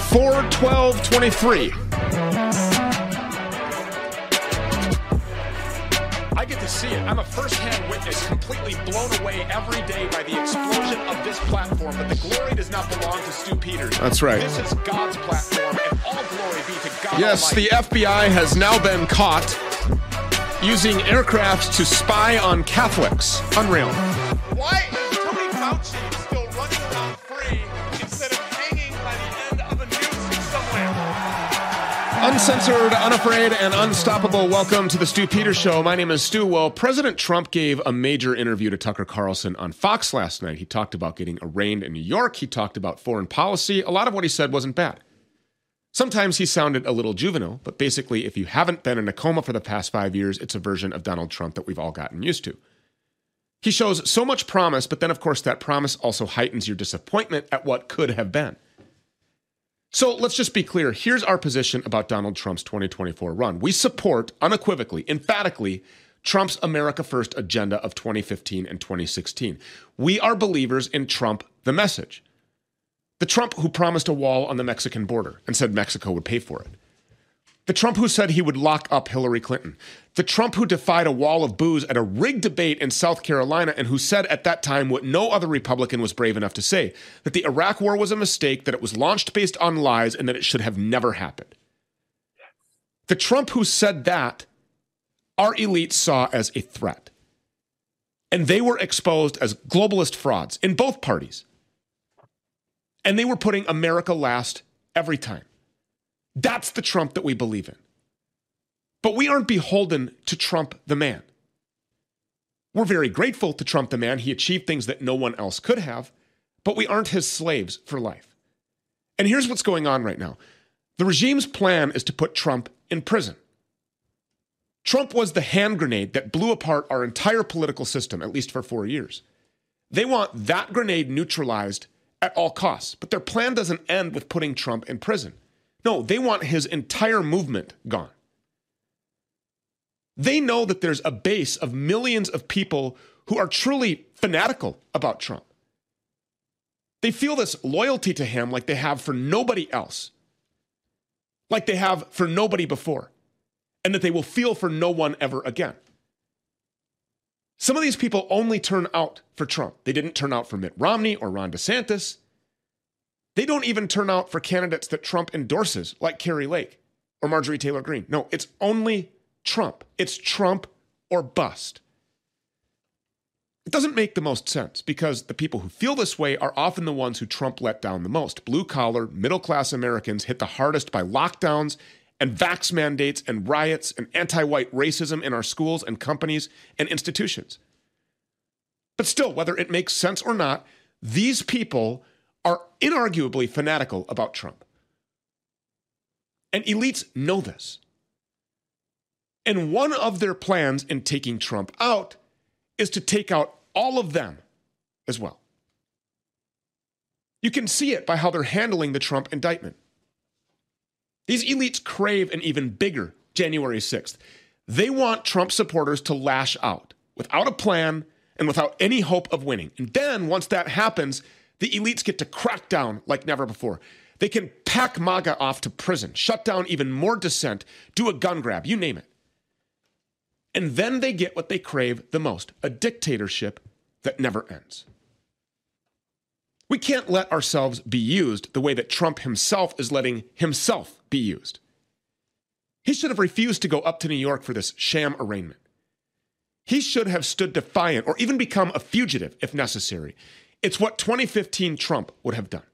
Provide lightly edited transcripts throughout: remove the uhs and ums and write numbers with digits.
4/12/23. I get to see it. I'm a first-hand witness, completely blown away every day by the explosion of this platform. But the glory does not belong to Stu Peters. That's right. This is God's platform, and all glory be to God Yes, Almighty. the FBI has now been caught using aircraft to spy on Catholics. Unreal. Why is Tony Fauci still running around free instead of hanging by the end of a noose somewhere? Uncensored, unafraid, and unstoppable. Welcome to the Stu Peters Show. My name is Stu. Well, President Trump gave a major interview to Tucker Carlson on Fox last night. He talked about getting arraigned in New York. He talked about foreign policy. A lot of what he said wasn't bad. Sometimes he sounded a little juvenile, but basically, if you haven't been in a coma for the past 5 years, it's a version of Donald Trump that we've all gotten used to. He shows so much promise, but then, of course, that promise also heightens your disappointment at what could have been. So let's just be clear. Here's our position about Donald Trump's 2024 run. We support, unequivocally, emphatically, Trump's America First agenda of 2015 and 2016. We are believers in Trump, the message. The Trump who promised a wall on the Mexican border and said Mexico would pay for it. The Trump who said he would lock up Hillary Clinton. The Trump who defied a wall of booze at a rigged debate in South Carolina and who said at that time what no other Republican was brave enough to say, that the Iraq War was a mistake, that it was launched based on lies, and that it should have never happened. The Trump who said that, our elites saw as a threat. And they were exposed as globalist frauds in both parties. And they were putting America last every time. That's the Trump that we believe in. But we aren't beholden to Trump the man. We're very grateful to Trump the man. He achieved things that no one else could have, but we aren't his slaves for life. And here's what's going on right now. The regime's plan is to put Trump in prison. Trump was the hand grenade that blew apart our entire political system, at least for 4 years. They want that grenade neutralized at all costs. But their plan doesn't end with putting Trump in prison. No, they want his entire movement gone. They know that there's a base of millions of people who are truly fanatical about Trump. They feel this loyalty to him like they have for nobody else, like they have for nobody before, and that they will feel for no one ever again. Some of these people only turn out for Trump. They didn't turn out for Mitt Romney or Ron DeSantis. They don't even turn out for candidates that Trump endorses, like Kari Lake or Marjorie Taylor Greene. No, it's only Trump. It's Trump or bust. It doesn't make the most sense because the people who feel this way are often the ones who Trump let down the most. Blue-collar, middle-class Americans hit the hardest by lockdowns and vax mandates and riots and anti-white racism in our schools and companies and institutions. But still, whether it makes sense or not, these people are inarguably fanatical about Trump. And elites know this. And one of their plans in taking Trump out is to take out all of them as well. You can see it by how they're handling the Trump indictment. These elites crave an even bigger January 6th. They want Trump supporters to lash out without a plan and without any hope of winning. And then once that happens, the elites get to crack down like never before. They can pack MAGA off to prison, shut down even more dissent, do a gun grab, you name it. And then they get what they crave the most, a dictatorship that never ends. We can't let ourselves be used the way that Trump himself is letting himself be used. He should have refused to go up to New York for this sham arraignment. He should have stood defiant or even become a fugitive if necessary. It's what 2015 Trump would have done.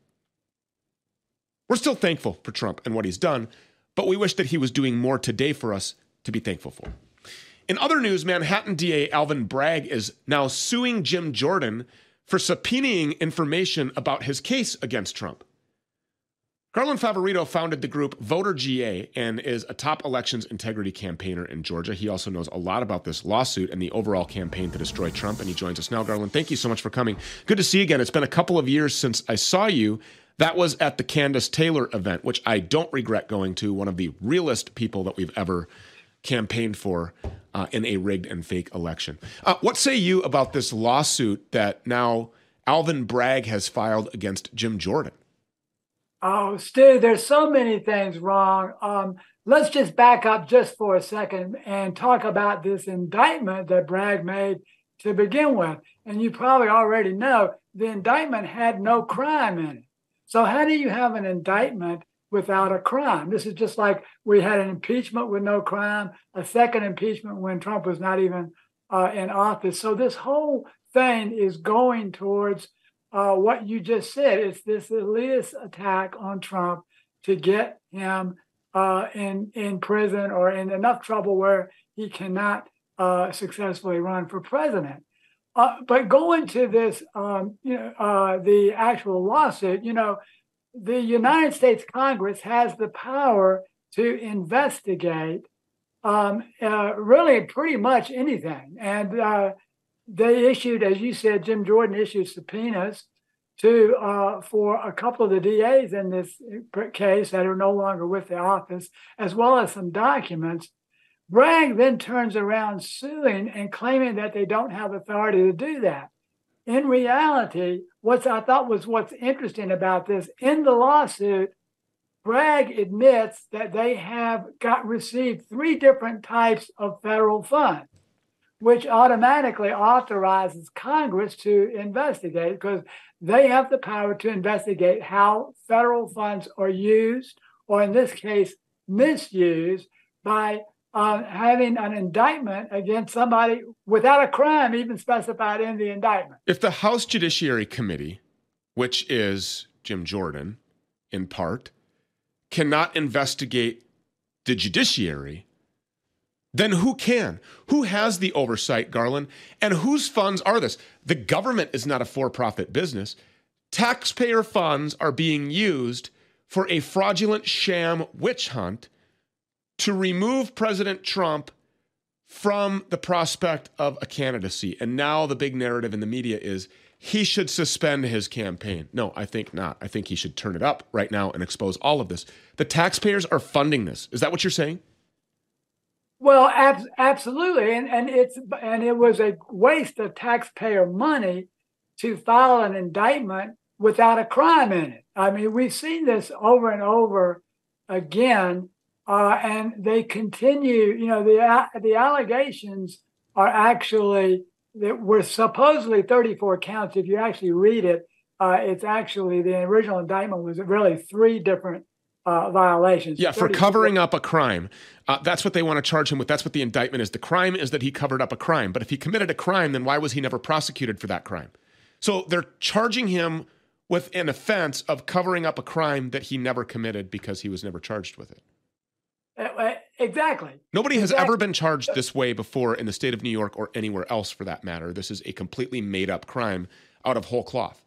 We're still thankful for Trump and what he's done, but we wish that he was doing more today for us to be thankful for. In other news, Manhattan DA Alvin Bragg is now suing Jim Jordan for subpoenaing information about his case against Trump. Garland Favorito founded the group Voter GA and is a top elections integrity campaigner in Georgia. He also knows a lot about this lawsuit and the overall campaign to destroy Trump, and he joins us now. Garland, thank you so much for coming. Good to see you again. It's been a couple of years since I saw you. That was at the Candace Taylor event, which I don't regret going to, one of the realest people that we've ever campaigned for in a rigged and fake election. What say you about this lawsuit that now Alvin Bragg has filed against Jim Jordan? Oh, Stu, there's so many things wrong. Let's just back up just for a second and talk about this indictment that Bragg made to begin with. And you probably already know the indictment had no crime in it. So how do you have an indictment without a crime? This is just like we had an impeachment with no crime, a second impeachment when Trump was not even in office. So this whole thing is going towards what you just said. It's this elitist attack on Trump to get him in prison or in enough trouble where he cannot successfully run for president. But going to this, the actual lawsuit, the United States Congress has the power to investigate really pretty much anything. And they issued, as you said, Jim Jordan issued subpoenas for a couple of the DAs in this case that are no longer with the office, as well as some documents. Bragg then turns around suing and claiming that they don't have authority to do that. In reality, what's interesting about this, in the lawsuit, Bragg admits that they have received 3 different types of federal funds, which automatically authorizes Congress to investigate, because they have the power to investigate how federal funds are used, or in this case, misused, by having an indictment against somebody without a crime even specified in the indictment. If the House Judiciary Committee, which is Jim Jordan in part, cannot investigate the judiciary, then who can? Who has the oversight, Garland? And whose funds are this? The government is not a for-profit business. Taxpayer funds are being used for a fraudulent sham witch hunt to remove President Trump from the prospect of a candidacy. And now the big narrative in the media is he should suspend his campaign. No, I think not. I think he should turn it up right now and expose all of this. The taxpayers are funding this. Is that what you're saying? Well, absolutely. And it was a waste of taxpayer money to file an indictment without a crime in it. I mean, we've seen this over and over again. And they continue, the allegations are actually, that were supposedly 34 counts. If you actually read it, it's actually, the original indictment was really 3 different violations. Yeah, for covering up a crime. That's what they want to charge him with. That's what the indictment is. The crime is that he covered up a crime. But if he committed a crime, then why was he never prosecuted for that crime? So they're charging him with an offense of covering up a crime that he never committed because he was never charged with it. Exactly. Nobody has ever been charged this way before in the state of New York or anywhere else for that matter. This is a completely made up crime out of whole cloth.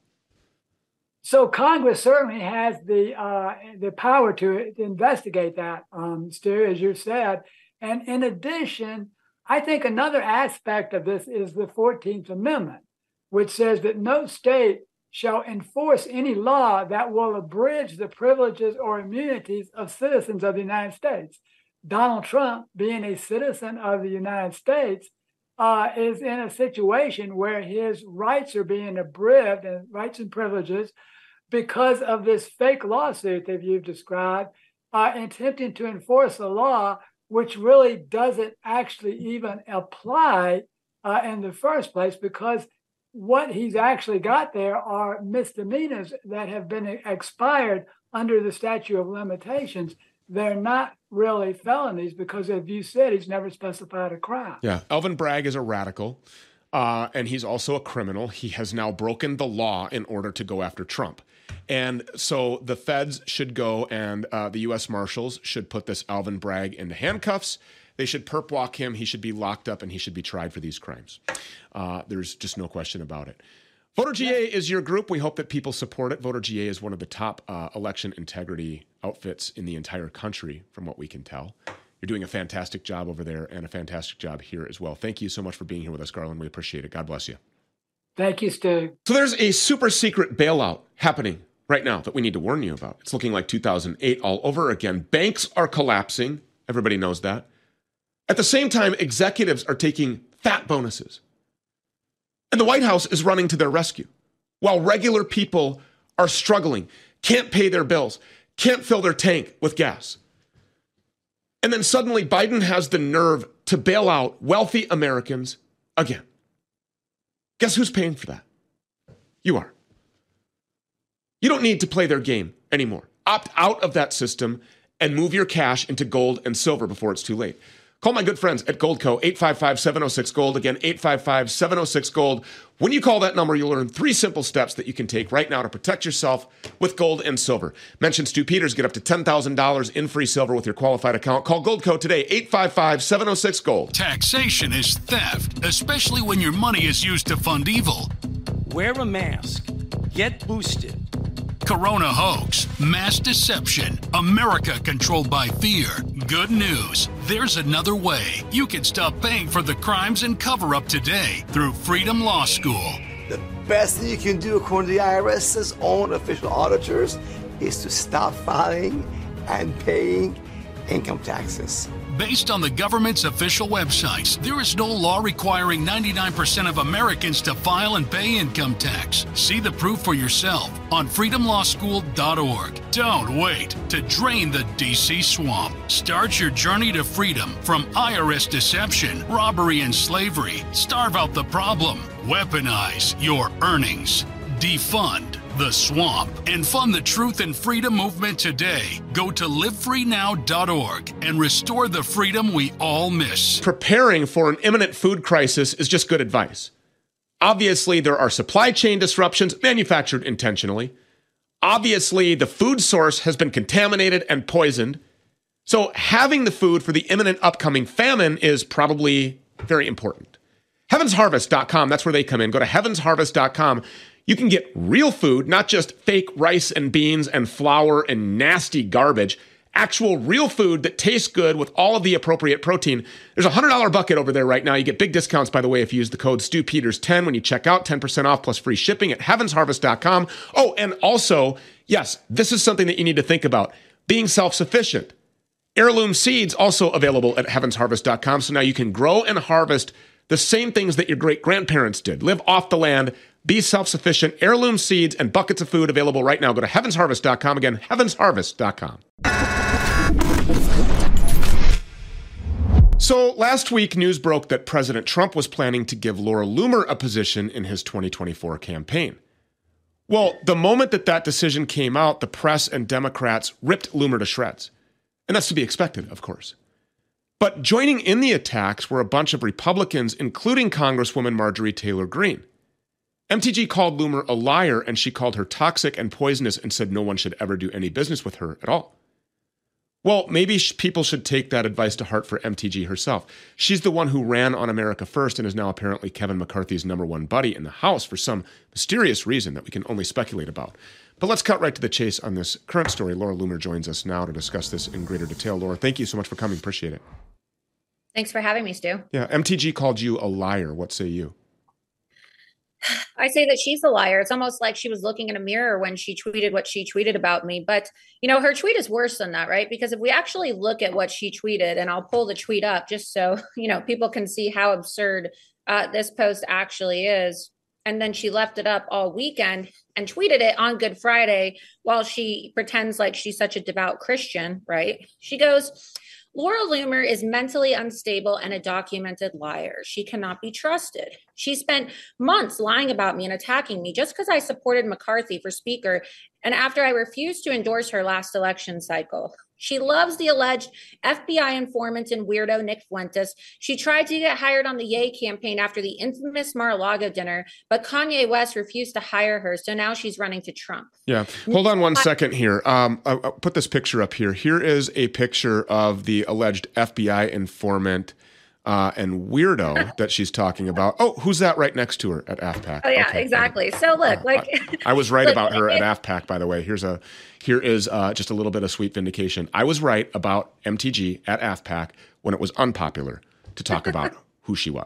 So Congress certainly has the power to investigate that, Stu, as you said. And in addition, I think another aspect of this is the 14th Amendment, which says that no state shall enforce any law that will abridge the privileges or immunities of citizens of the United States. Donald Trump, being a citizen of the United States, is in a situation where his rights are being abridged, and rights and privileges, because of this fake lawsuit that you've described, attempting to enforce a law which really doesn't actually even apply in the first place, because what he's actually got there are misdemeanors that have been expired under the statute of limitations. They're not really felonies because, as you said, he's never specified a crime. Yeah, Alvin Bragg is a radical, and he's also a criminal. He has now broken the law in order to go after Trump. And so the feds should go, and the U.S. Marshals should put this Alvin Bragg into handcuffs. They should perp walk him. He should be locked up, and he should be tried for these crimes. There's just no question about it. Voter GA is your group. We hope that people support it. Voter GA is one of the top election integrity outfits in the entire country, from what we can tell. You're doing a fantastic job over there and a fantastic job here as well. Thank you so much for being here with us, Garland. We appreciate it. God bless you. Thank you, Stu. So there's a super secret bailout happening right now that we need to warn you about. It's looking like 2008 all over again. Banks are collapsing. Everybody knows that. At the same time, executives are taking fat bonuses. And the White House is running to their rescue while regular people are struggling. can't pay their bills, can't fill their tank with gas. And then suddenly Biden has the nerve to bail out wealthy Americans again. Guess who's paying for that? You are. You don't need to play their game anymore. Opt out of that system and move your cash into gold and silver before it's too late. Call my good friends at Goldco, 855-706-GOLD. Again, 855-706-GOLD. When you call that number, you'll learn 3 simple steps that you can take right now to protect yourself with gold and silver. Mention Stu Peters, get up to $10,000 in free silver with your qualified account. Call Goldco today, 855-706-GOLD. Taxation is theft, especially when your money is used to fund evil. Wear a mask. Get boosted. Corona hoax, mass deception, America controlled by fear. Good news, there's another way. You can stop paying for the crimes and cover-up today through Freedom Law School. The best thing you can do, according to the IRS's own official auditors, is to stop filing and paying income taxes. Based on the government's official websites, there is no law requiring 99% of Americans to file and pay income tax. See the proof for yourself on freedomlawschool.org. Don't wait to drain the DC swamp. Start your journey to freedom from IRS deception, robbery, and slavery. Starve out the problem. Weaponize your earnings. Defund the swamp and fund the truth and freedom movement today. Go to livefreenow.org and restore the freedom we all miss. Preparing for an imminent food crisis is just good advice. Obviously, there are supply chain disruptions manufactured intentionally. Obviously, the food source has been contaminated and poisoned. So having the food for the imminent upcoming famine is probably very important. HeavensHarvest.com, that's where they come in. Go to HeavensHarvest.com. You can get real food, not just fake rice and beans and flour and nasty garbage. Actual real food that tastes good with all of the appropriate protein. There's a $100 bucket over there right now. You get big discounts, by the way, if you use the code StuPeters10 when you check out, 10% off plus free shipping at HeavensHarvest.com. Oh, and also, yes, this is something that you need to think about. Being self-sufficient. Heirloom seeds also available at HeavensHarvest.com. So now you can grow and harvest the same things that your great-grandparents did. Live off the land. Be self-sufficient. Heirloom seeds and buckets of food available right now. Go to HeavensHarvest.com. Again, HeavensHarvest.com. So last week, news broke that President Trump was planning to give Laura Loomer a position in his 2024 campaign. Well, the moment that decision came out, the press and Democrats ripped Loomer to shreds. And that's to be expected, of course. But joining in the attacks were a bunch of Republicans, including Congresswoman Marjorie Taylor Greene. MTG called Loomer a liar, and she called her toxic and poisonous and said no one should ever do any business with her at all. Well, maybe people should take that advice to heart for MTG herself. She's the one who ran on America First and is now apparently Kevin McCarthy's #1 buddy in the House for some mysterious reason that we can only speculate about. But let's cut right to the chase on this current story. Laura Loomer joins us now to discuss this in greater detail. Laura, thank you so much for coming. Appreciate it. Thanks for having me, Stu. Yeah, MTG called you a liar. What say you? I say that she's a liar. It's almost like she was looking in a mirror when she tweeted what she tweeted about me. But, her tweet is worse than that, right? Because if we actually look at what she tweeted, and I'll pull the tweet up just so, people can see how absurd this post actually is. And then she left it up all weekend and tweeted it on Good Friday while she pretends like she's such a devout Christian, right? She goes, Laura Loomer is mentally unstable and a documented liar. She cannot be trusted. She spent months lying about me and attacking me just because I supported McCarthy for speaker and after I refused to endorse her last election cycle. She loves the alleged FBI informant and weirdo Nick Fuentes. She tried to get hired on the Ye campaign after the infamous Mar-a-Lago dinner, but Kanye West refused to hire her, so now she's running to Trump. Yeah. Hold on one second here. I'll put this picture up here. Here is a picture of the alleged FBI informant and weirdo that she's talking about. Oh, who's that right next to her at AFPAC? Oh, yeah, okay. Exactly. So look, I was right about her at AFPAC, by the way. Here is just a little bit of sweet vindication. I was right about MTG at AFPAC when it was unpopular to talk about who she was.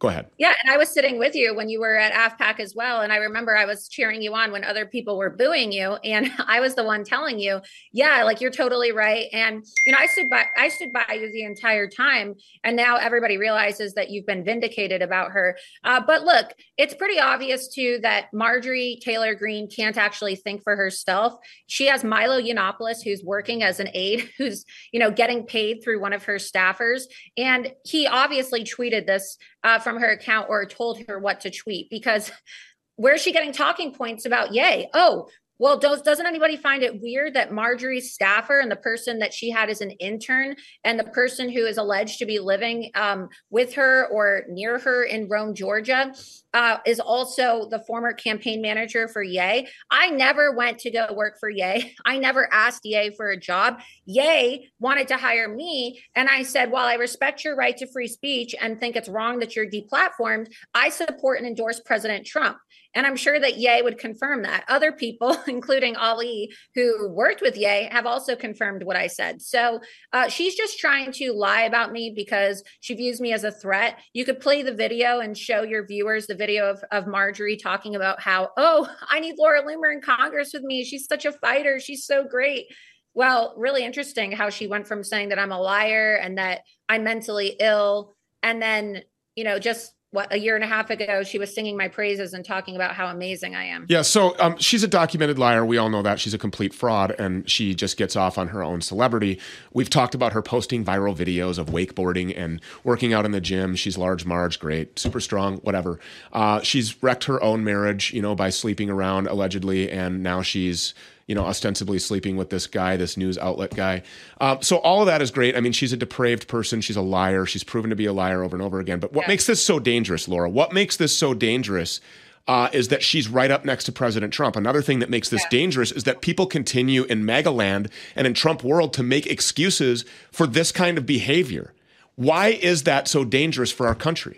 Go ahead. Yeah. And I was sitting with you when you were at AFPAC as well. And I remember I was cheering you on when other people were booing you. And I was the one telling you, yeah, like you're totally right. And, I stood by you the entire time. And now everybody realizes that you've been vindicated about her. But look, it's pretty obvious too that Marjorie Taylor Greene can't actually think for herself. She has Milo Yiannopoulos, who's working as an aide, who's, getting paid through one of her staffers. And he obviously tweeted this from her account or told her what to tweet, because where's she getting talking points about Ye? Oh, well, doesn't anybody find it weird that Marjorie's staffer and the person that she had as an intern and the person who is alleged to be living with her or near her in Rome, Georgia, is also the former campaign manager for Ye? I never went to go work for Ye. I never asked Ye for a job. Ye wanted to hire me. And I said, while I respect your right to free speech and think it's wrong that you're deplatformed, I support and endorse President Trump. And I'm sure that Ye would confirm that. Other people, including Ali, who worked with Ye, have also confirmed what I said. So she's just trying to lie about me because she views me as a threat. You could play the video and show your viewers the video of Marjorie talking about how, oh, I need Laura Loomer in Congress with me. She's such a fighter. She's so great. Well, really interesting how she went from saying that I'm a liar and that I'm mentally ill. And then, just a year and a half ago, she was singing my praises and talking about how amazing I am. Yeah, so she's a documented liar. We all know that. She's a complete fraud, and she just gets off on her own celebrity. We've talked about her posting viral videos of wakeboarding and working out in the gym. She's large Marge, great, super strong, whatever. She's wrecked her own marriage, by sleeping around, allegedly, and now she's ostensibly sleeping with this guy, this news outlet guy. So all of that is great. I mean, she's a depraved person. She's a liar. She's proven to be a liar over and over again. But what makes this so dangerous, Laura? What makes this so dangerous is that she's right up next to President Trump. Another thing that makes this dangerous is that people continue in MAGA land and in Trump world to make excuses for this kind of behavior. Why is that so dangerous for our country?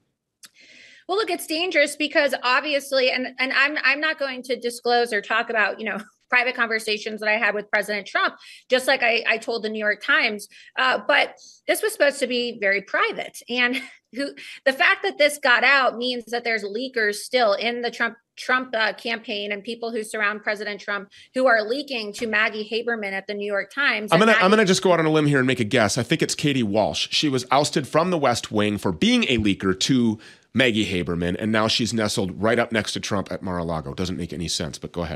Well, look, it's dangerous because obviously, and I'm not going to disclose or talk about, private conversations that I had with President Trump, just like I told the New York Times. But this was supposed to be very private. And the fact that this got out means that there's leakers still in the Trump campaign and people who surround President Trump who are leaking to Maggie Haberman at the New York Times. I'm gonna just go out on a limb here and make a guess. I think it's Katie Walsh. She was ousted from the West Wing for being a leaker to Maggie Haberman, and now she's nestled right up next to Trump at Mar-a-Lago. Doesn't make any sense, but go ahead.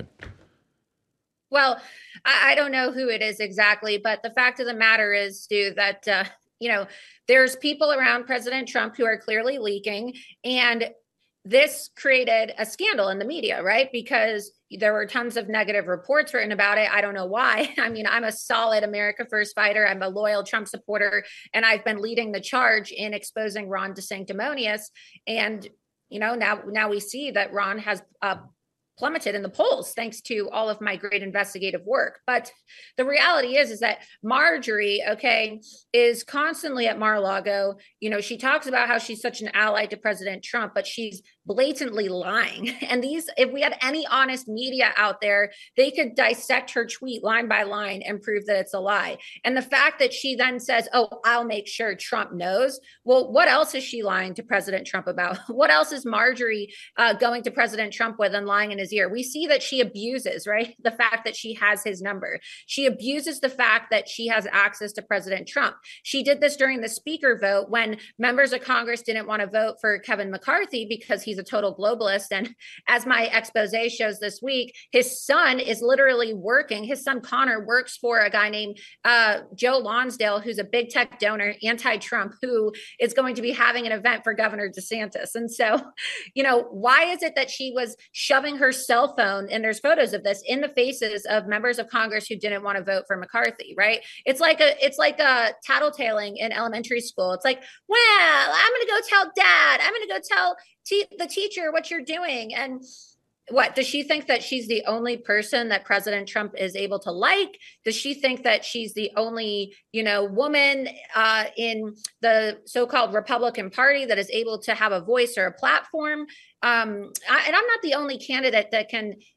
Well, I don't know who it is exactly, but the fact of the matter is, Stu, that, there's people around President Trump who are clearly leaking, and this created a scandal in the media, right? Because there were tons of negative reports written about it. I don't know why. I mean, I'm a solid America First fighter. I'm a loyal Trump supporter, and I've been leading the charge in exposing Ron DeSanctimonious. And, now we see that Ron has plummeted in the polls thanks to all of my great investigative work. But the reality is that Marjorie, is constantly at Mar-a-Lago. She talks about how she's such an ally to President Trump, but she's blatantly lying. And if we had any honest media out there, they could dissect her tweet line by line and prove that it's a lie. And the fact that she then says, oh, I'll make sure Trump knows. Well, what else is she lying to President Trump about? What else is Marjorie going to President Trump with and lying in his ear? We see that she abuses, right? The fact that she has his number. She abuses the fact that she has access to President Trump. She did this during the speaker vote when members of Congress didn't want to vote for Kevin McCarthy because he's a total globalist. And as my expose shows this week, his son is literally working. His son Connor works for a guy named Joe Lonsdale, who's a big tech donor, anti-Trump, who is going to be having an event for Governor DeSantis. And so, why is it that she was shoving her cell phone, and there's photos of this, in the faces of members of Congress who didn't want to vote for McCarthy, right? It's like a tattletaling in elementary school. It's like, well, I'm going to go tell dad. I'm going to go tell the teacher what you're doing. And what, does she think that she's the only person that President Trump is able to like? Does she think that she's the only, woman in the so-called Republican Party that is able to have a voice or a platform? And I'm not the only candidate that can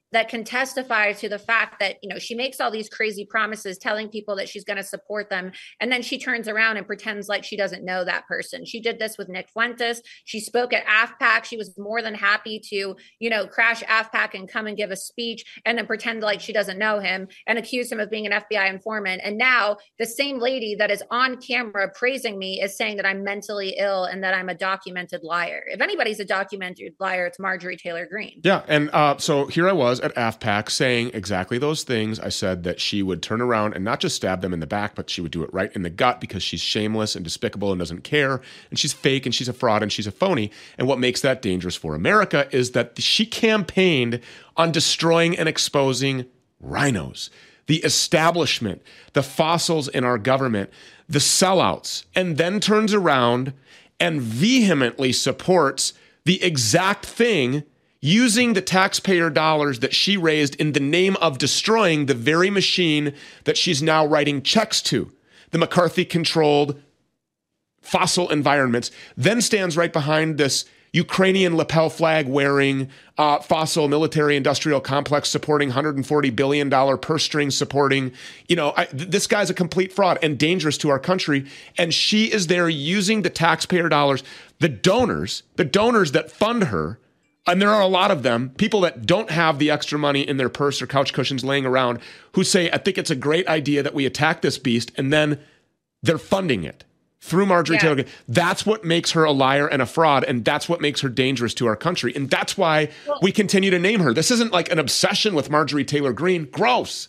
that can testify to the fact that, she makes all these crazy promises telling people that she's going to support them. And then she turns around and pretends like she doesn't know that person. She did this with Nick Fuentes. She spoke at AFPAC. She was more than happy to, crash AFPAC and come and give a speech and then pretend like she doesn't know him and accuse him of being an FBI informant. And now the same lady that is on camera praising me is saying that I'm mentally ill and that I'm a documented liar. If anybody's a documented liar, it's Marjorie Taylor Greene. Yeah. And so here I was at AFPAC saying exactly those things. I said that she would turn around and not just stab them in the back, but she would do it right in the gut because she's shameless and despicable and doesn't care. And she's fake and she's a fraud and she's a phony. And what makes that dangerous for America is that she campaigned on destroying and exposing rhinos, the establishment, the fossils in our government, the sellouts, and then turns around and vehemently supports the exact thing using the taxpayer dollars that she raised in the name of destroying the very machine that she's now writing checks to, the McCarthy-controlled fossil environments, then stands right behind this Ukrainian lapel flag wearing fossil military industrial complex supporting $140 billion purse string supporting, this guy's a complete fraud and dangerous to our country. And she is there using the taxpayer dollars, the donors that fund her. And there are a lot of them, people that don't have the extra money in their purse or couch cushions laying around who say, I think it's a great idea that we attack this beast. And then they're funding it through Marjorie Taylor Greene. That's what makes her a liar and a fraud. And that's what makes her dangerous to our country. And that's why we continue to name her. This isn't like an obsession with Marjorie Taylor Greene. Gross.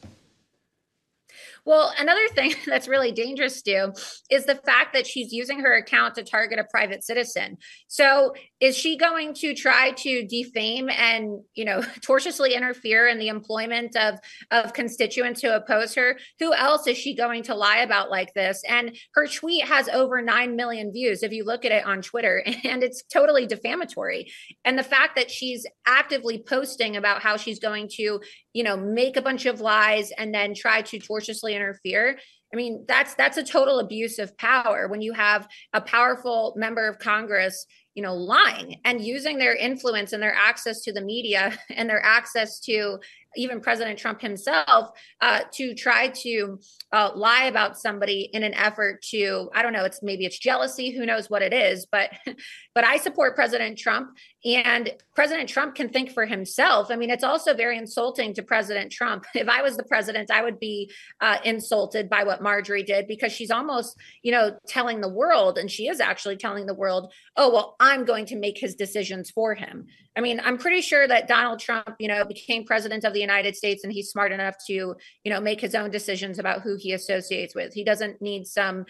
Well, another thing that's really dangerous, Stu, is the fact that she's using her account to target a private citizen. So is she going to try to defame and, tortiously interfere in the employment of constituents who oppose her? Who else is she going to lie about like this? And her tweet has over 9 million views if you look at it on Twitter, and it's totally defamatory. And the fact that she's actively posting about how she's going to, make a bunch of lies and then try to tortiously interfere. I mean, that's a total abuse of power when you have a powerful member of Congress, lying and using their influence and their access to the media and their access to even President Trump himself to try to lie about somebody in an effort to, I don't know, maybe it's jealousy, who knows what it is, but I support President Trump, and President Trump can think for himself. I mean, it's also very insulting to President Trump. If I was the president, I would be insulted by what Marjorie did, because she's almost, telling the world, and she is actually telling the world, oh, well, I'm going to make his decisions for him. I mean, I'm pretty sure that Donald Trump, became president of the United States, and he's smart enough to, make his own decisions about who he associates with. He doesn't need some,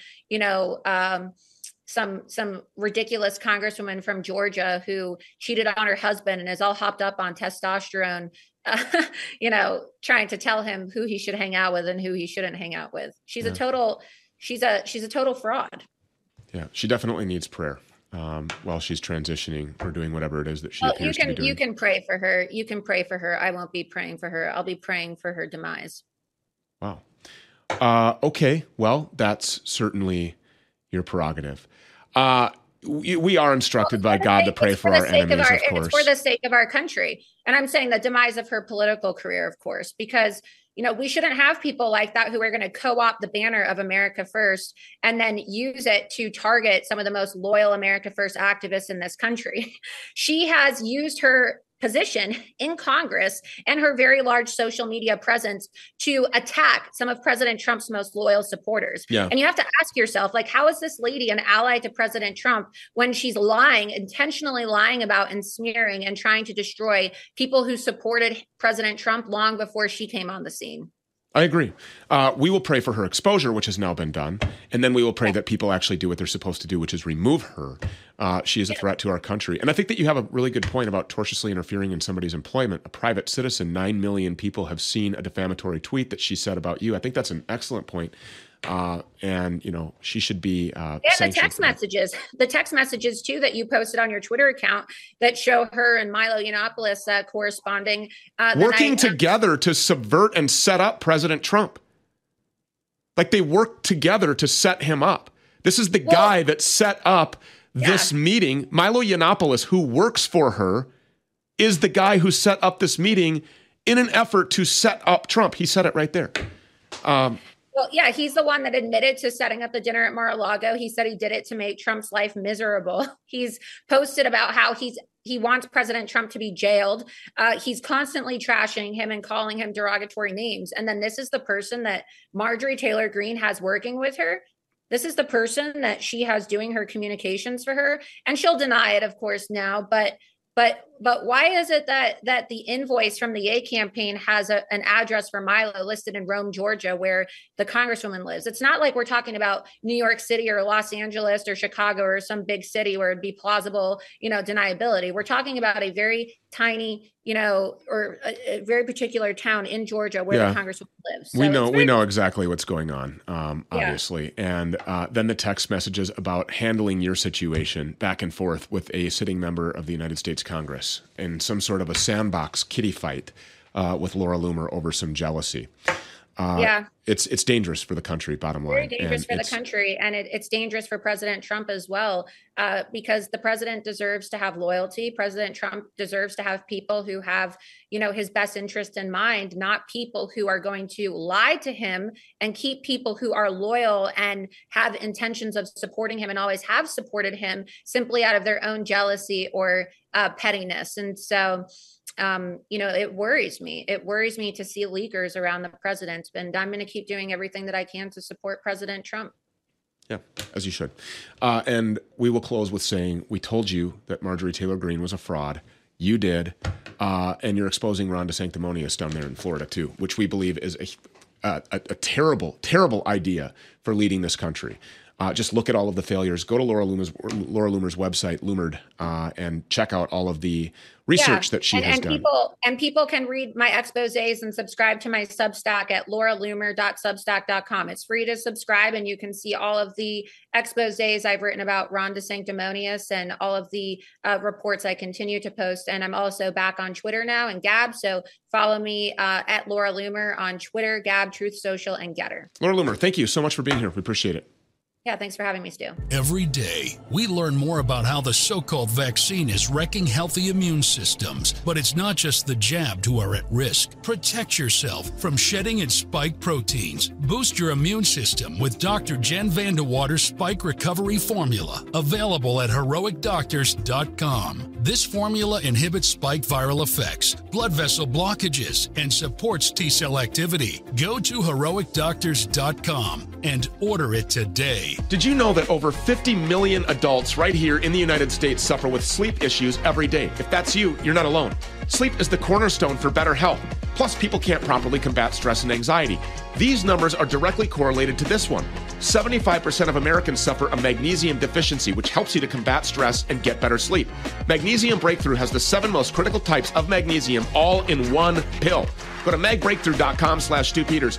some ridiculous congresswoman from Georgia who cheated on her husband and is all hopped up on testosterone, trying to tell him who he should hang out with and who he shouldn't hang out with. She's a total fraud. Yeah, she definitely needs prayer while she's transitioning or doing whatever it is that she appears to be doing. You can pray for her. You can pray for her. I won't be praying for her. I'll be praying for her demise. Wow. Okay. Well, that's certainly your prerogative. We are instructed by God to pray for our enemies, of course. It's for the sake of our country. And I'm saying the demise of her political career, of course, because we shouldn't have people like that who are going to co-opt the banner of America First and then use it to target some of the most loyal America First activists in this country. She has used her position in Congress and her very large social media presence to attack some of President Trump's most loyal supporters. Yeah. And you have to ask yourself, how is this lady an ally to President Trump when she's intentionally lying about and smearing and trying to destroy people who supported President Trump long before she came on the scene? I agree. We will pray for her exposure, which has now been done. And then we will pray that people actually do what they're supposed to do, which is remove her. She is a threat to our country. And I think that you have a really good point about tortiously interfering in somebody's employment. A private citizen, 9 million people have seen a defamatory tweet that she said about you. I think that's an excellent point. And she should be the text messages too that you posted on your Twitter account that show her and Milo Yiannopoulos corresponding, working together to subvert and set up President Trump. Like they worked together to set him up. This is the guy that set up this meeting. Milo Yiannopoulos, who works for her, is the guy who set up this meeting in an effort to set up Trump. He said it right there. Well, yeah, he's the one that admitted to setting up the dinner at Mar-a-Lago. He said he did it to make Trump's life miserable. He's posted about how he wants President Trump to be jailed. He's constantly trashing him and calling him derogatory names. And then this is the person that Marjorie Taylor Greene has working with her. This is the person that she has doing her communications for her. And she'll deny it, of course, now. But why is it that the invoice from the Ye campaign has an address for Milo listed in Rome, Georgia, where the congresswoman lives? It's not like we're talking about New York City or Los Angeles or Chicago or some big city where it'd be plausible, deniability. We're talking about a very tiny, or a very particular town in Georgia where the congresswoman lives. So we know exactly what's going on, obviously. And then the text messages about handling your situation back and forth with a sitting member of the United States Congress in some sort of a sandbox kiddie fight with Laura Loomer over some jealousy. It's dangerous for the country, bottom line. Very dangerous for the country. And it's dangerous for President Trump as well, because the president deserves to have loyalty. President Trump deserves to have people who have, his best interest in mind, not people who are going to lie to him and keep people who are loyal and have intentions of supporting him and always have supported him simply out of their own jealousy or pettiness. And so, it worries me. It worries me to see leakers around the president, and I'm going to keep doing everything that I can to support President Trump. Yeah, as you should. And we will close with saying, we told you that Marjorie Taylor Greene was a fraud. You did. And you're exposing Ron DeSanctimonious down there in Florida too, which we believe is a terrible, terrible idea for leading this country. Just look at all of the failures. Go to Laura Loomer's website, Loomered, and check out all of the research that she has done. People can read my exposés and subscribe to my Substack at lauraloomer.substack.com. It's free to subscribe, and you can see all of the exposés I've written about Ron DeSanctimonious and all of the reports I continue to post. And I'm also back on Twitter now and Gab, so follow me at Laura Loomer on Twitter, Gab, Truth Social, and Getter. Laura Loomer, thank you so much for being here. We appreciate it. Yeah, thanks for having me, Stu. Every day, we learn more about how the so-called vaccine is wrecking healthy immune systems. But it's not just the jabbed who are at risk. Protect yourself from shedding and spike proteins. Boost your immune system with Dr. Jen Vandewater's Spike Recovery Formula, available at HeroicDoctors.com. This formula inhibits spike viral effects, blood vessel blockages, and supports T-cell activity. Go to HeroicDoctors.com and order it today. Did you know that over 50 million adults right here in the United States suffer with sleep issues every day? If that's you, you're not alone. Sleep is the cornerstone for better health. Plus, people can't properly combat stress and anxiety. These numbers are directly correlated to this one. 75% of Americans suffer a magnesium deficiency, which helps you to combat stress and get better sleep. Magnesium Breakthrough has the 7 most critical types of magnesium all in one pill. Go to magbreakthrough.com/Stu Peters.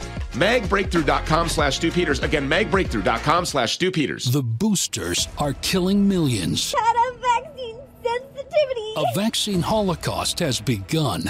magbreakthrough.com/Stu Peters. Again, magbreakthrough.com/Stu Peters. The boosters are killing millions. Had a vaccine sensitivity. A vaccine holocaust has begun.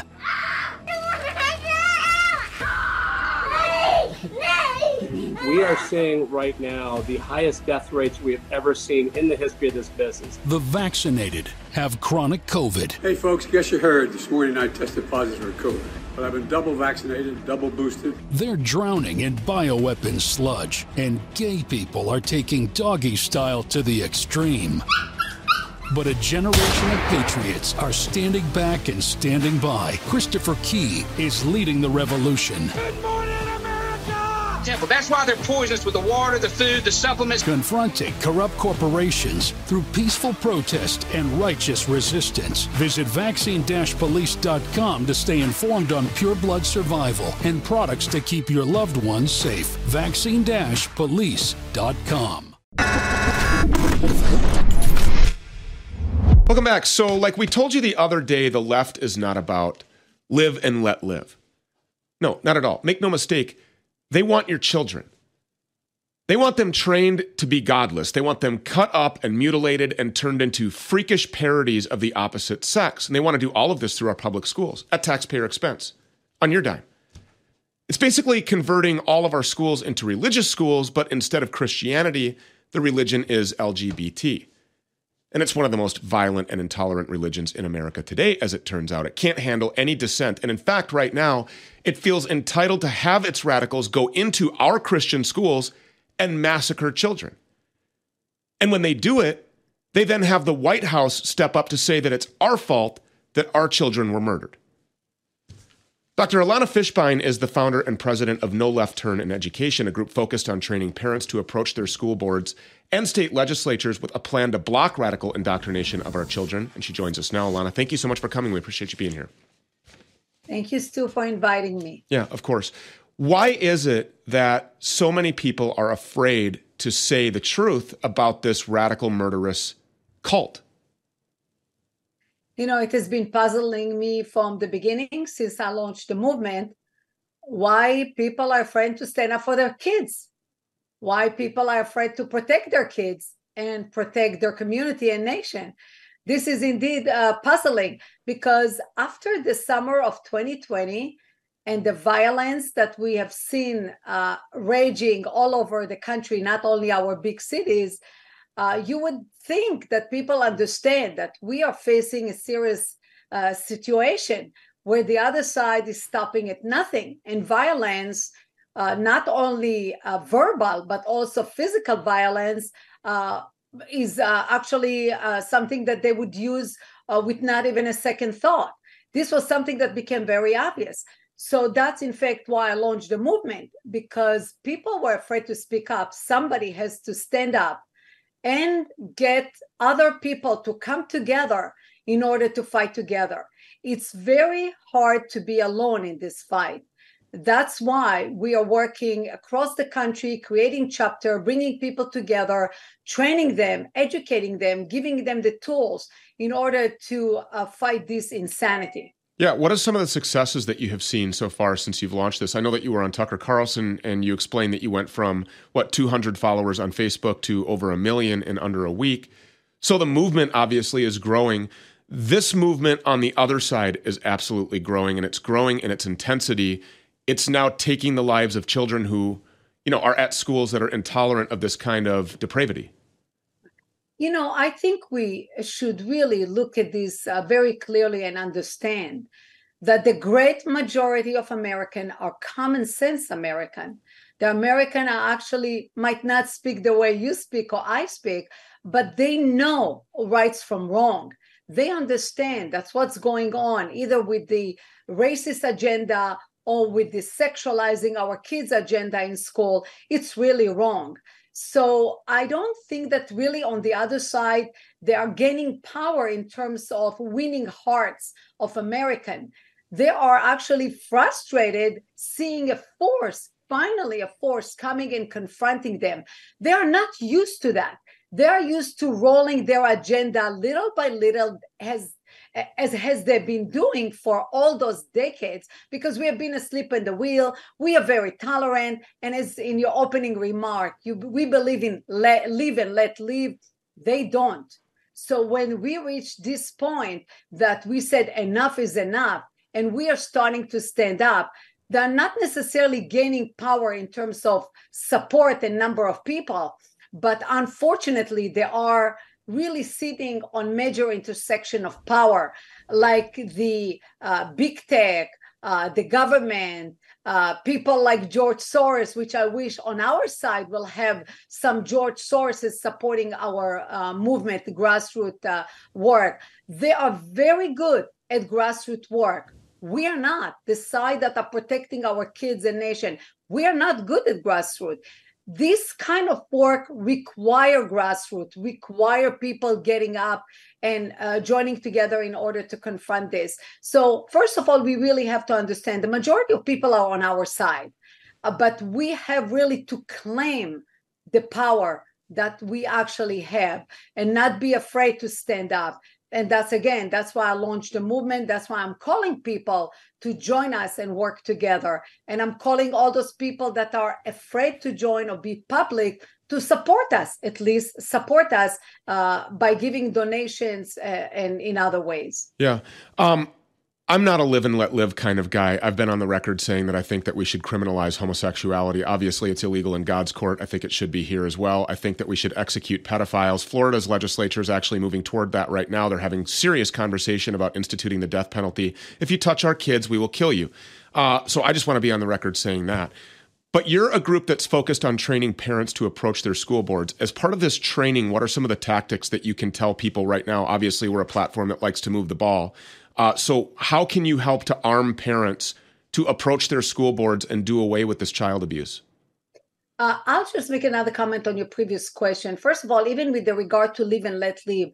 We are seeing right now the highest death rates we have ever seen in the history of this business. The vaccinated have chronic COVID. Hey folks, guess you heard this morning I tested positive for COVID. But I've been double vaccinated, double boosted. They're drowning in bioweapon sludge, and gay people are taking doggy style to the extreme. But a generation of patriots are standing back and standing by. Christopher Key is leading the revolution. Good morning, America! Temple. That's why they're poisonous with the water, the food, the supplements. Confronting corrupt corporations through peaceful protest and righteous resistance. Visit vaccine-police.com to stay informed on pure blood survival and products to keep your loved ones safe. Vaccine-police.com. Welcome back. So, like we told you the other day, the left is not about live and let live. No, not at all. Make no mistake. They want your children. They want them trained to be godless. They want them cut up and mutilated and turned into freakish parodies of the opposite sex. And they want to do all of this through our public schools at taxpayer expense, on your dime. It's basically converting all of our schools into religious schools, but instead of Christianity, the religion is LGBT. And it's one of the most violent and intolerant religions in America today, as it turns out. It can't handle any dissent. And in fact, right now, it feels entitled to have its radicals go into our Christian schools and massacre children. And when they do it, they then have the White House step up to say that it's our fault that our children were murdered. Dr. Alana Fishbein is the founder and president of No Left Turn in Education, a group focused on training parents to approach their school boards and state legislatures with a plan to block radical indoctrination of our children. And she joins us now. Alana, thank you so much for coming. We appreciate you being here. Thank you, Stu, for inviting me. Yeah, of course. Why is it that so many people are afraid to say the truth about this radical murderous cult? You know, it has been puzzling me from the beginning, since I launched the movement, why people are afraid to stand up for their kids, why people are afraid to protect their kids and protect their community and nation. This is indeed puzzling, because after the summer of 2020 and the violence that we have seen raging all over the country, not only our big cities, you would think that people understand that we are facing a serious situation where the other side is stopping at nothing. And violence, not only verbal, but also physical violence, is actually something that they would use with not even a second thought. This was something that became very obvious. So that's in fact why I launched the movement, because people were afraid to speak up. Somebody has to stand up and get other people to come together in order to fight together. It's very hard to be alone in this fight. That's why we are working across the country, creating chapter, bringing people together, training them, educating them, giving them the tools in order to fight this insanity. Yeah, what are some of the successes that you have seen so far since you've launched this? I know that you were on Tucker Carlson and you explained that you went from, 200 followers on Facebook to over 1 million in under a week. So the movement obviously is growing. This movement on the other side is absolutely growing, and it's growing in its intensity. It's now taking the lives of children who, are at schools that are intolerant of this kind of depravity. You know, I think we should really look at this very clearly and understand that the great majority of Americans are common sense American. The American are actually might not speak the way you speak or I speak, but they know rights from wrong. They understand that's what's going on, either with the racist agenda or with the sexualizing our kids agenda in school. It's really wrong. So I don't think that really on the other side, they are gaining power in terms of winning hearts of Americans. They are actually frustrated seeing a force, finally a force coming and confronting them. They are not used to that. They are used to rolling their agenda little by little as they've been doing for all those decades, because we have been asleep in the wheel. We are very tolerant. And as in your opening remark, we believe in live and let live. They don't. So when we reach this point that we said enough is enough, and we are starting to stand up, they're not necessarily gaining power in terms of support and number of people, but unfortunately, they are really sitting on major intersection of power, like the big tech, the government, people like George Soros, which I wish on our side will have some George Soroses supporting our movement, grassroots work. They are very good at grassroots work. We are not. The side that are protecting our kids and nation, we are not good at grassroots. This kind of work require grassroots, require people getting up and joining together in order to confront this. So first of all, we really have to understand the majority of people are on our side, but we have really to claim the power that we actually have and not be afraid to stand up. And that's why I launched the movement. That's why I'm calling people to join us and work together. And I'm calling all those people that are afraid to join or be public to support us, at least support us by giving donations and in other ways. Yeah. I'm not a live and let live kind of guy. I've been on the record saying that I think that we should criminalize homosexuality. Obviously, it's illegal in God's court. I think it should be here as well. I think that we should execute pedophiles. Florida's legislature is actually moving toward that right now. They're having serious conversation about instituting the death penalty. If you touch our kids, we will kill you. So I just want to be on the record saying that. But you're a group that's focused on training parents to approach their school boards. As part of this training, what are some of the tactics that you can tell people right now? Obviously, we're a platform that likes to move the ball. So how can you help to arm parents to approach their school boards and do away with this child abuse? I'll just make another comment on your previous question. First of all, even with the regard to live and let live,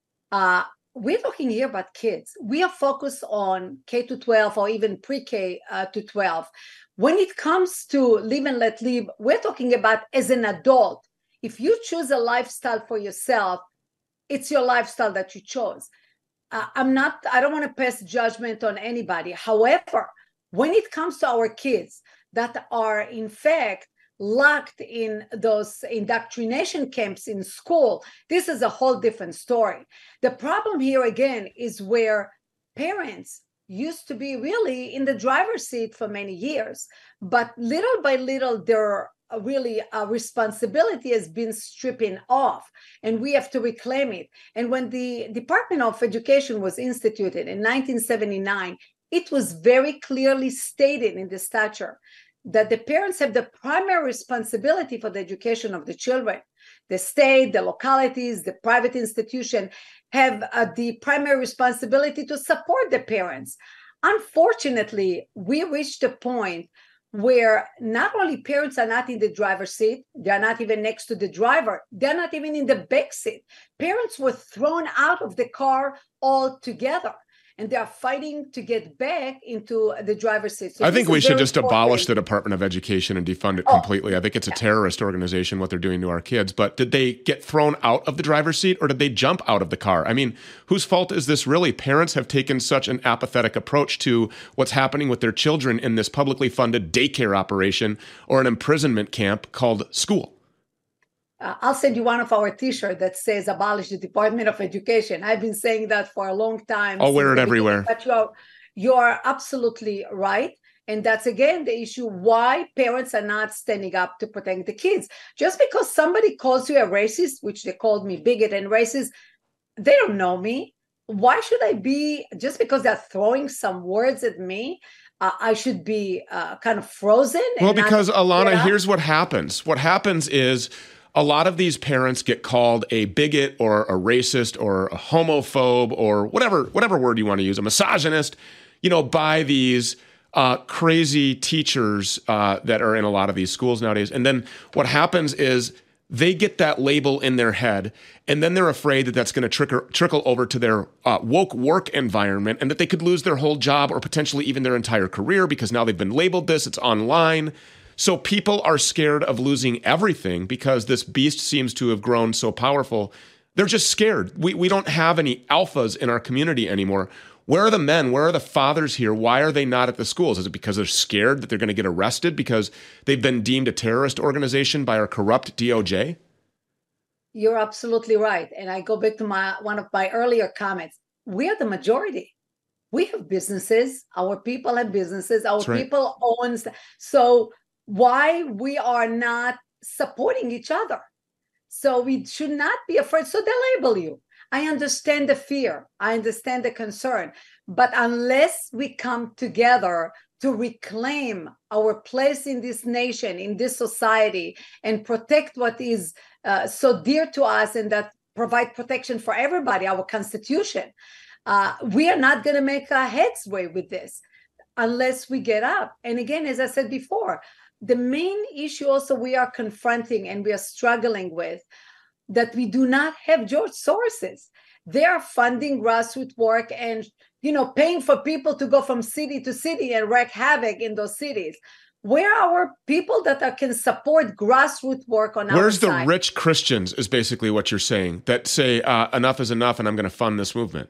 we're talking here about kids. We are focused on K to 12 or even pre-K to 12. When it comes to live and let live, we're talking about as an adult. If you choose a lifestyle for yourself, it's your lifestyle that you chose. I don't want to pass judgment on anybody. However, when it comes to our kids that are in fact locked in those indoctrination camps in school, this is a whole different story. The problem here again is where parents used to be really in the driver's seat for many years, but little by little their responsibility has been stripping off, and we have to reclaim it. And when the Department of Education was instituted in 1979, it was very clearly stated in the statute that the parents have the primary responsibility for the education of the children. The state, the localities, the private institution have the primary responsibility to support the parents. Unfortunately, we reached a point where not only parents are not in the driver's seat, they're not even next to the driver, they're not even in the back seat. Parents were thrown out of the car altogether, and they are fighting to get back into the driver's seat. So I think we should just abolish the Department of Education and defund it completely. I think it's a terrorist organization, what they're doing to our kids. But did they get thrown out of the driver's seat, or did they jump out of the car? I mean, whose fault is this really? Parents have taken such an apathetic approach to what's happening with their children in this publicly funded daycare operation or an imprisonment camp called school. I'll send you one of our t-shirts that says abolish the Department of Education. I've been saying that for a long time. I'll wear it everywhere. But you're absolutely right. And that's, again, the issue why parents are not standing up to protect the kids. Just because somebody calls you a racist, which they called me bigot and racist, they don't know me. Why should I be, just because they're throwing some words at me, I should be kind of frozen? Well, because, Alana, here's what happens. What happens is, a lot of these parents get called a bigot or a racist or a homophobe or whatever word you want to use, a misogynist, by these crazy teachers that are in a lot of these schools nowadays. And then what happens is they get that label in their head, and then they're afraid that that's going to trickle over to their woke work environment, and that they could lose their whole job or potentially even their entire career because now they've been labeled this, it's online. So people are scared of losing everything because this beast seems to have grown so powerful. They're just scared. We don't have any alphas in our community anymore. Where are the men? Where are the fathers here? Why are they not at the schools? Is it because they're scared that they're going to get arrested because they've been deemed a terrorist organization by our corrupt DOJ? You're absolutely right. And I go back to one of my earlier comments. We are the majority. We have businesses. Our people have businesses. Our people own. So why we are not supporting each other? So we should not be afraid. So they label you. I understand the fear. I understand the concern. But unless we come together to reclaim our place in this nation, in this society, and protect what is so dear to us and that provide protection for everybody, our Constitution, we are not going to make our heads way with this unless we get up. And again, as I said before, the main issue also we are confronting and we are struggling with, that we do not have George Soros's. They are funding grassroots work and, paying for people to go from city to city and wreak havoc in those cities. Where are our people that can support grassroots work on our side? Where's the rich Christians is basically what you're saying, that say enough is enough and I'm going to fund this movement.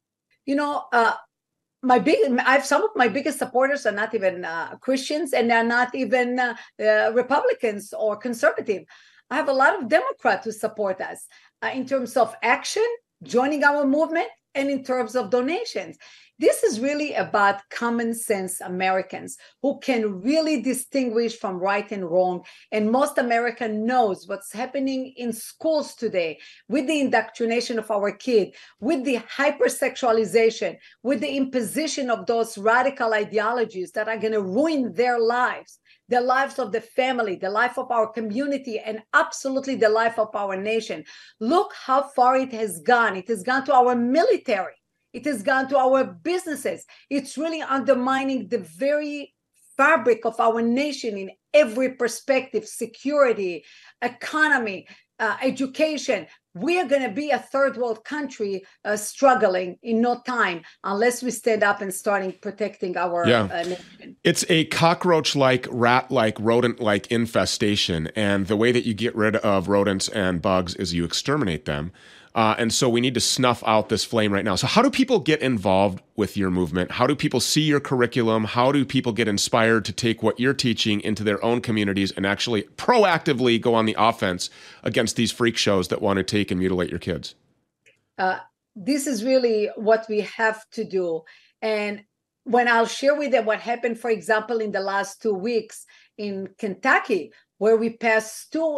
Some of my biggest supporters are not even Christians, and they're not even Republicans or conservative. I have a lot of Democrats who support us in terms of action, joining our movement, and in terms of donations. This is really about common sense Americans who can really distinguish from right and wrong. And most American knows what's happening in schools today with the indoctrination of our kid, with the hypersexualization, with the imposition of those radical ideologies that are going to ruin their lives, the lives of the family, the life of our community, and absolutely the life of our nation. Look how far it has gone. It has gone to our military. It has gone to our businesses. It's really undermining the very fabric of our nation in every perspective: security, economy, education. We are going to be a third world country struggling in no time unless we stand up and starting protecting our nation. It's a cockroach-like, rat-like, rodent-like infestation. And the way that you get rid of rodents and bugs is you exterminate them. And so we need to snuff out this flame right now. So how do people get involved with your movement? How do people see your curriculum? How do people get inspired to take what you're teaching into their own communities and actually proactively go on the offense against these freak shows that want to take and mutilate your kids? This is really what we have to do. And when I'll share with them what happened, for example, in the last 2 weeks in Kentucky, where we passed two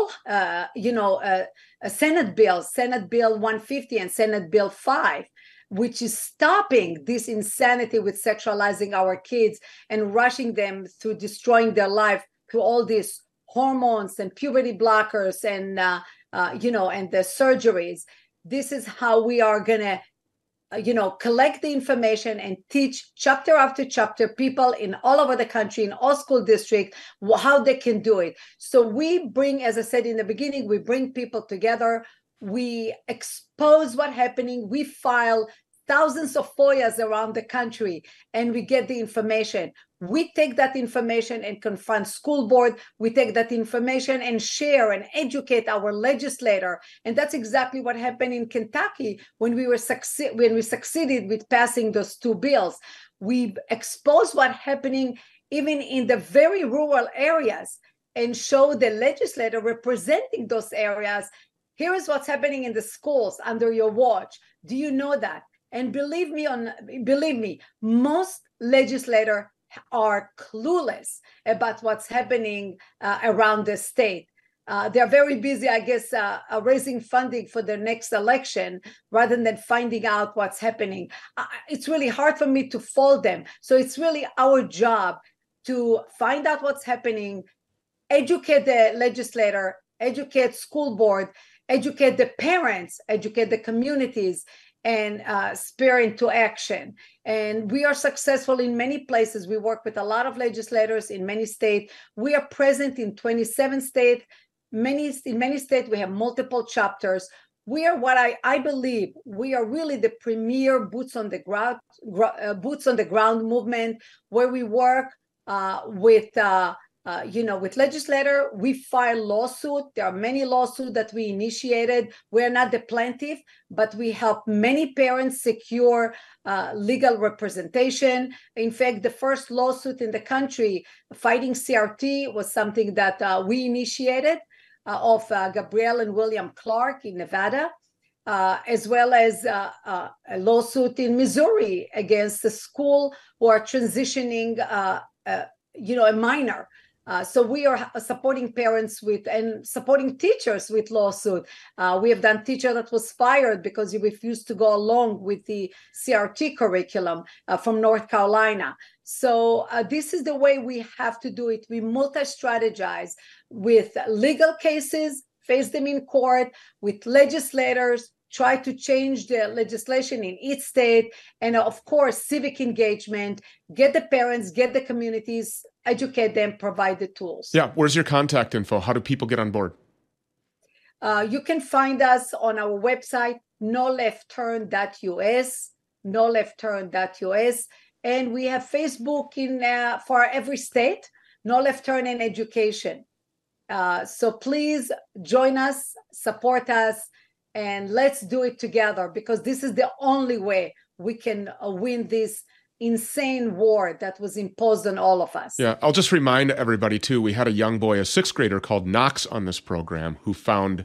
Senate bills, Senate Bill 150 and Senate Bill 5, which is stopping this insanity with sexualizing our kids and rushing them through destroying their life through all these hormones and puberty blockers and and the surgeries. This is how we are going to collect the information and teach chapter after chapter people in all over the country, in all school districts, how they can do it. So we bring, as I said in the beginning, we bring people together. We expose what's happening. We file thousands of FOIAs around the country, and we get the information. We take that information and confront school board. We take that information and share and educate our legislator. And that's exactly what happened in Kentucky when we succeeded with passing those two bills. We exposed what's happening even in the very rural areas and show the legislator representing those areas. Here is what's happening in the schools under your watch. Do you know that? And believe me, most legislators are clueless about what's happening around the state. They're very busy, I guess, raising funding for the next election rather than finding out what's happening. It's really hard for me to fault them. So it's really our job to find out what's happening, educate the legislator, educate school board, educate the parents, educate the communities, and spur into action. And we are successful in many places. We work with a lot of legislators in many states. We are present in 27 states. In many states, we have multiple chapters. We are what I believe, we are really the premier boots on the ground movement, where we work with legislator. We file lawsuit. There are many lawsuits that we initiated. We're not the plaintiff, but we help many parents secure legal representation. In fact, the first lawsuit in the country fighting CRT was something that we initiated of Gabrielle and William Clark in Nevada, as well as a lawsuit in Missouri against the school who are transitioning a minor. So we are supporting parents and supporting teachers with lawsuit. We have done teacher that was fired because he refused to go along with the CRT curriculum from North Carolina. So this is the way we have to do it. We multi-strategize with legal cases, face them in court, with legislators, try to change the legislation in each state, and of course, civic engagement, get the parents, get the communities, educate them, provide the tools. Yeah, where's your contact info? How do people get on board? You can find us on our website, nolefturn.us, and we have Facebook for every state, No Left Turn in Education. So please join us, support us, and let's do it together, because this is the only way we can win this insane war that was imposed on all of us. Yeah, I'll just remind everybody too, we had a young boy, a 6th grader called Knox on this program, who found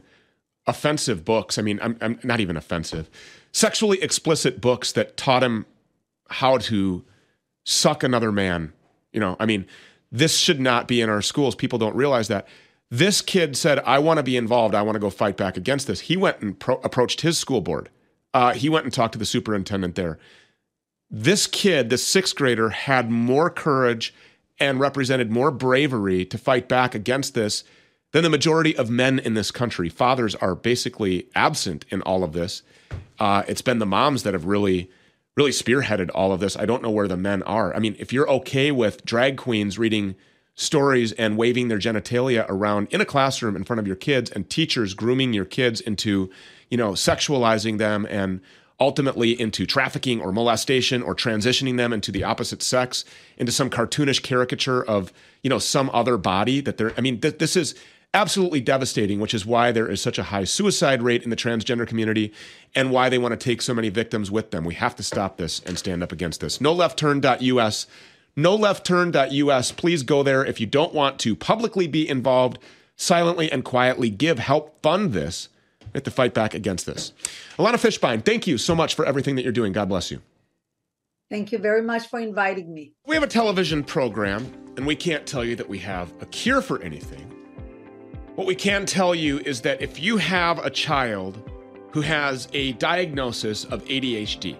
offensive books. I mean, I'm not even offensive, sexually explicit books that taught him how to suck another man. This should not be in our schools. People don't realize that. This kid said, I want to be involved. I want to go fight back against this. He went and approached his school board. He went and talked to the superintendent there. This kid, this 6th grader, had more courage and represented more bravery to fight back against this than the majority of men in this country. Fathers are basically absent in all of this. It's been the moms that have really spearheaded all of this. I don't know where the men are. If you're okay with drag queens reading stories and waving their genitalia around in a classroom in front of your kids, and teachers grooming your kids into, sexualizing them and ultimately into trafficking or molestation, or transitioning them into the opposite sex, into some cartoonish caricature of, some other body that they're, this is absolutely devastating, which is why there is such a high suicide rate in the transgender community and why they want to take so many victims with them. We have to stop this and stand up against this. NoLeftTurn.us. NoLeftTurn.us. Please go there if you don't want to publicly be involved. Silently and quietly give help fund this. We have to fight back against this. Alana Fishbein, thank you so much for everything that you're doing. God bless you. Thank you very much for inviting me. We have a television program, and we can't tell you that we have a cure for anything. What we can tell you is that if you have a child who has a diagnosis of ADHD,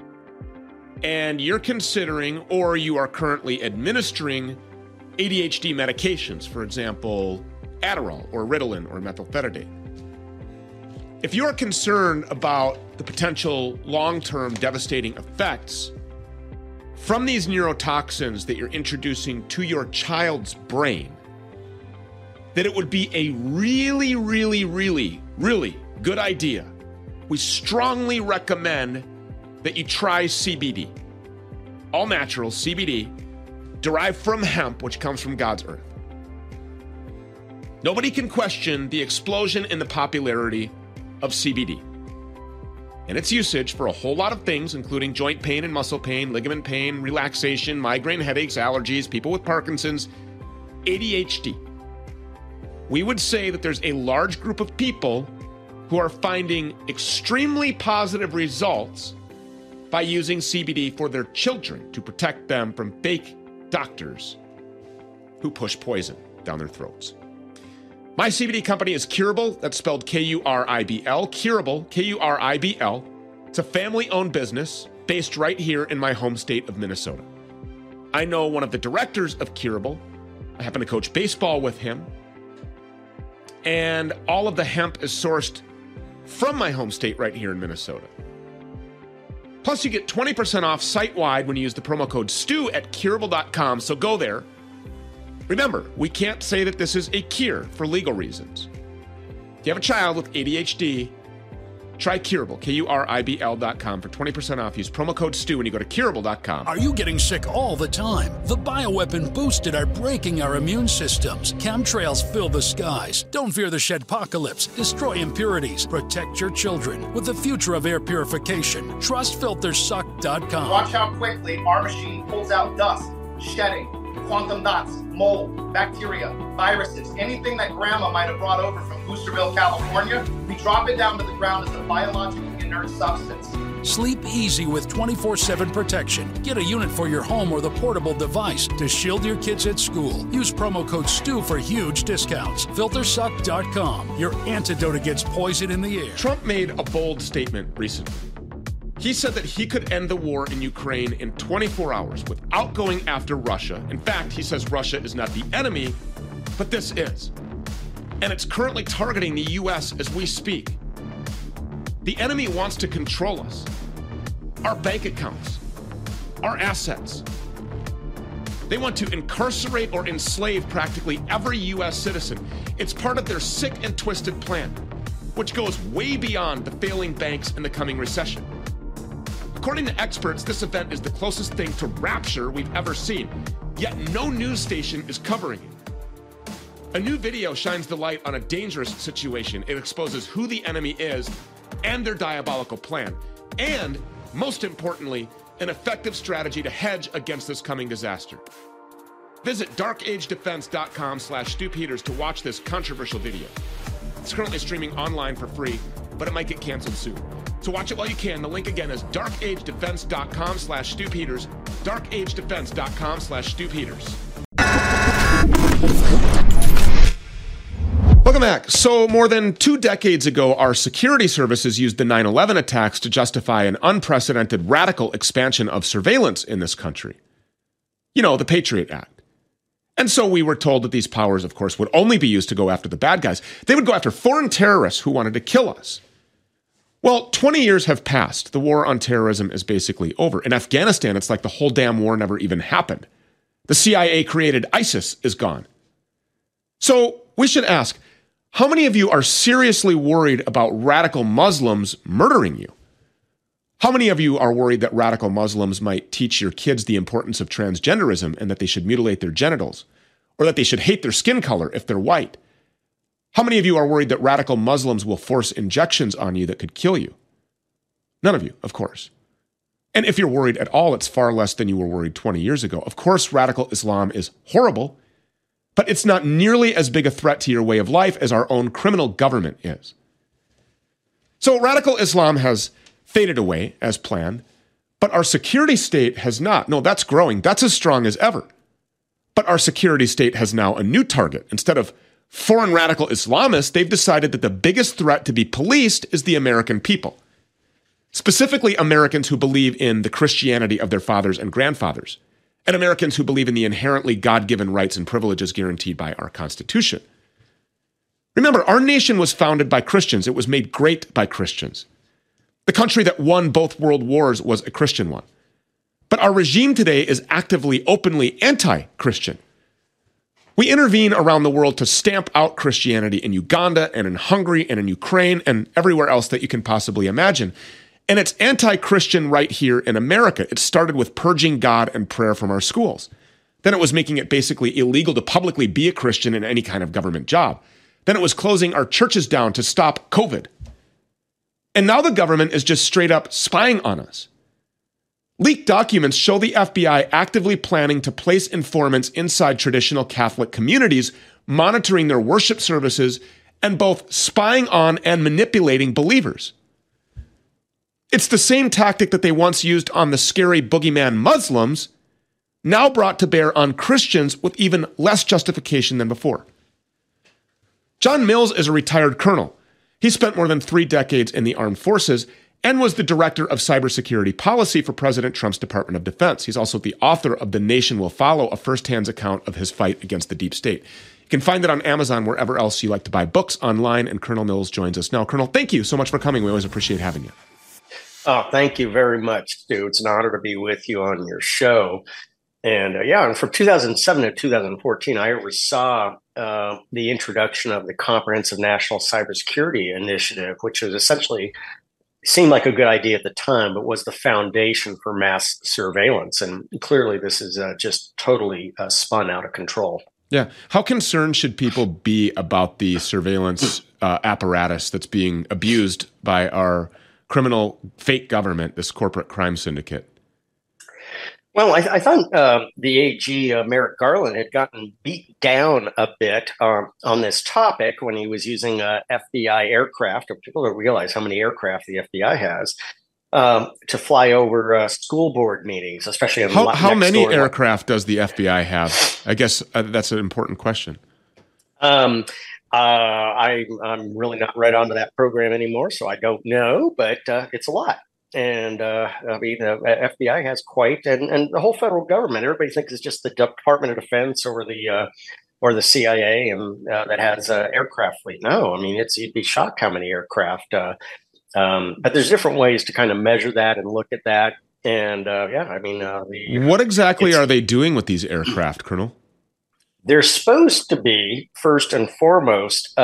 and you're considering or you are currently administering ADHD medications, for example, Adderall or Ritalin or methylphenidate, if you're concerned about the potential long-term devastating effects from these neurotoxins that you're introducing to your child's brain, that it would be a really, really, really, really good idea. We strongly recommend that you try CBD. All natural CBD derived from hemp, which comes from God's earth. Nobody can question the explosion in the popularity of CBD and its usage for a whole lot of things, including joint pain and muscle pain, ligament pain, relaxation, migraine headaches, allergies, people with Parkinson's, ADHD. We would say that there's a large group of people who are finding extremely positive results by using CBD for their children to protect them from fake doctors who push poison down their throats. My CBD company is Curable. That's spelled K-U-R-I-B-L. Curable, K-U-R-I-B-L. It's a family-owned business based right here in my home state of Minnesota. I know one of the directors of Curable. I happen to coach baseball with him. And all of the hemp is sourced from my home state right here in Minnesota. Plus, you get 20% off site-wide when you use the promo code STU at Curable.com, so go there. Remember, we can't say that this is a cure for legal reasons. If you have a child with ADHD, try Curable, Kuribl.com for 20% off. Use promo code STU when you go to Kuribl.com. Are you getting sick all the time? The bioweapon boosted are breaking our immune systems. Chemtrails fill the skies. Don't fear the shedpocalypse. Destroy impurities. Protect your children with the future of air purification. TrustFilterSuck.com. Watch how quickly our machine pulls out dust, shedding, quantum dots, mold, bacteria, viruses, anything that grandma might have brought over from Boosterville, California. We drop it down to the ground as a biologically inert substance. Sleep easy with 24/7 protection. Get a unit for your home or the portable device to shield your kids at school. Use promo code STU for huge discounts. Filtersuck.com, your antidote against poison in the air. Trump made a bold statement recently. He said that he could end the war in Ukraine in 24 hours without going after Russia. In fact, he says Russia is not the enemy, but this is. And it's currently targeting the U.S. as we speak. The enemy wants to control us, our bank accounts, our assets. They want to incarcerate or enslave practically every U.S. citizen. It's part of their sick and twisted plan, which goes way beyond the failing banks and the coming recession. According to experts, this event is the closest thing to rapture we've ever seen, yet no news station is covering it. A new video shines the light on a dangerous situation. It exposes who the enemy is and their diabolical plan, and, most importantly, an effective strategy to hedge against this coming disaster. Visit darkagedefense.com/Stu Peters to watch this controversial video. It's currently streaming online for free, but it might get canceled soon. So watch it while you can. The link again is darkagedefense.com/Stu Peters. darkagedefense.com/Stu Peters. Welcome back. So more than 2 decades ago, our security services used the 9/11 attacks to justify an unprecedented radical expansion of surveillance in this country. You know, the Patriot Act. And so we were told that these powers, of course, would only be used to go after the bad guys. They would go after foreign terrorists who wanted to kill us. Well, 20 years have passed. The war on terrorism is basically over. In Afghanistan, it's like the whole damn war never even happened. The CIA-created ISIS is gone. So we should ask, how many of you are seriously worried about radical Muslims murdering you? How many of you are worried that radical Muslims might teach your kids the importance of transgenderism and that they should mutilate their genitals, or that they should hate their skin color if they're white? How many of you are worried that radical Muslims will force injections on you that could kill you? None of you, of course. And if you're worried at all, it's far less than you were worried 20 years ago. Of course, radical Islam is horrible, but it's not nearly as big a threat to your way of life as our own criminal government is. So radical Islam has faded away as planned, but our security state has not. No, that's growing. That's as strong as ever. But our security state has now a new target. Instead of foreign radical Islamists, they've decided that the biggest threat to be policed is the American people. Specifically, Americans who believe in the Christianity of their fathers and grandfathers, and Americans who believe in the inherently God-given rights and privileges guaranteed by our Constitution. Remember, our nation was founded by Christians. It was made great by Christians. The country that won both world wars was a Christian one. But our regime today is actively, openly anti-Christian. We intervene around the world to stamp out Christianity in Uganda and in Hungary and in Ukraine and everywhere else that you can possibly imagine. And it's anti-Christian right here in America. It started with purging God and prayer from our schools. Then it was making it basically illegal to publicly be a Christian in any kind of government job. Then it was closing our churches down to stop COVID. And now the government is just straight up spying on us. Leaked documents show the FBI actively planning to place informants inside traditional Catholic communities, monitoring their worship services, and both spying on and manipulating believers. It's the same tactic that they once used on the scary boogeyman Muslims, now brought to bear on Christians with even less justification than before. John Mills is a retired colonel. He spent more than 3 decades in the armed forces and was the director of cybersecurity policy for President Trump's Department of Defense. He's also the author of The Nation Will Follow, a firsthand account of his fight against the deep state. You can find it on Amazon, wherever else you like to buy books, online, and Colonel Mills joins us now. Colonel, thank you so much for coming. We always appreciate having you. Oh, thank you very much, Stu. It's an honor to be with you on your show. And and from 2007 to 2014, I oversaw the introduction of the Comprehensive National Cybersecurity Initiative, which was essentially seemed like a good idea at the time, but was the foundation for mass surveillance. And clearly this is just totally spun out of control. Yeah. How concerned should people be about the surveillance apparatus that's being abused by our criminal fake government, this corporate crime syndicate? Well, I thought the AG, Merrick Garland, had gotten beat down a bit on this topic when he was using FBI aircraft. People don't realize how many aircraft the FBI has to fly over school board meetmes, especially in how many aircraft does the FBI have? I guess that's an important question. I'm really not right onto that program anymore, so I don't know, but it's a lot. And I mean, the FBI has quite, and the whole federal government. Everybody thinks it's just the Department of Defense or the CIA and that has an aircraft fleet. No, I mean, you'd be shocked how many aircraft. But there's different ways to kind of measure that and look at that. And I mean, what exactly are they doing with these aircraft, Colonel? They're supposed to be first and foremost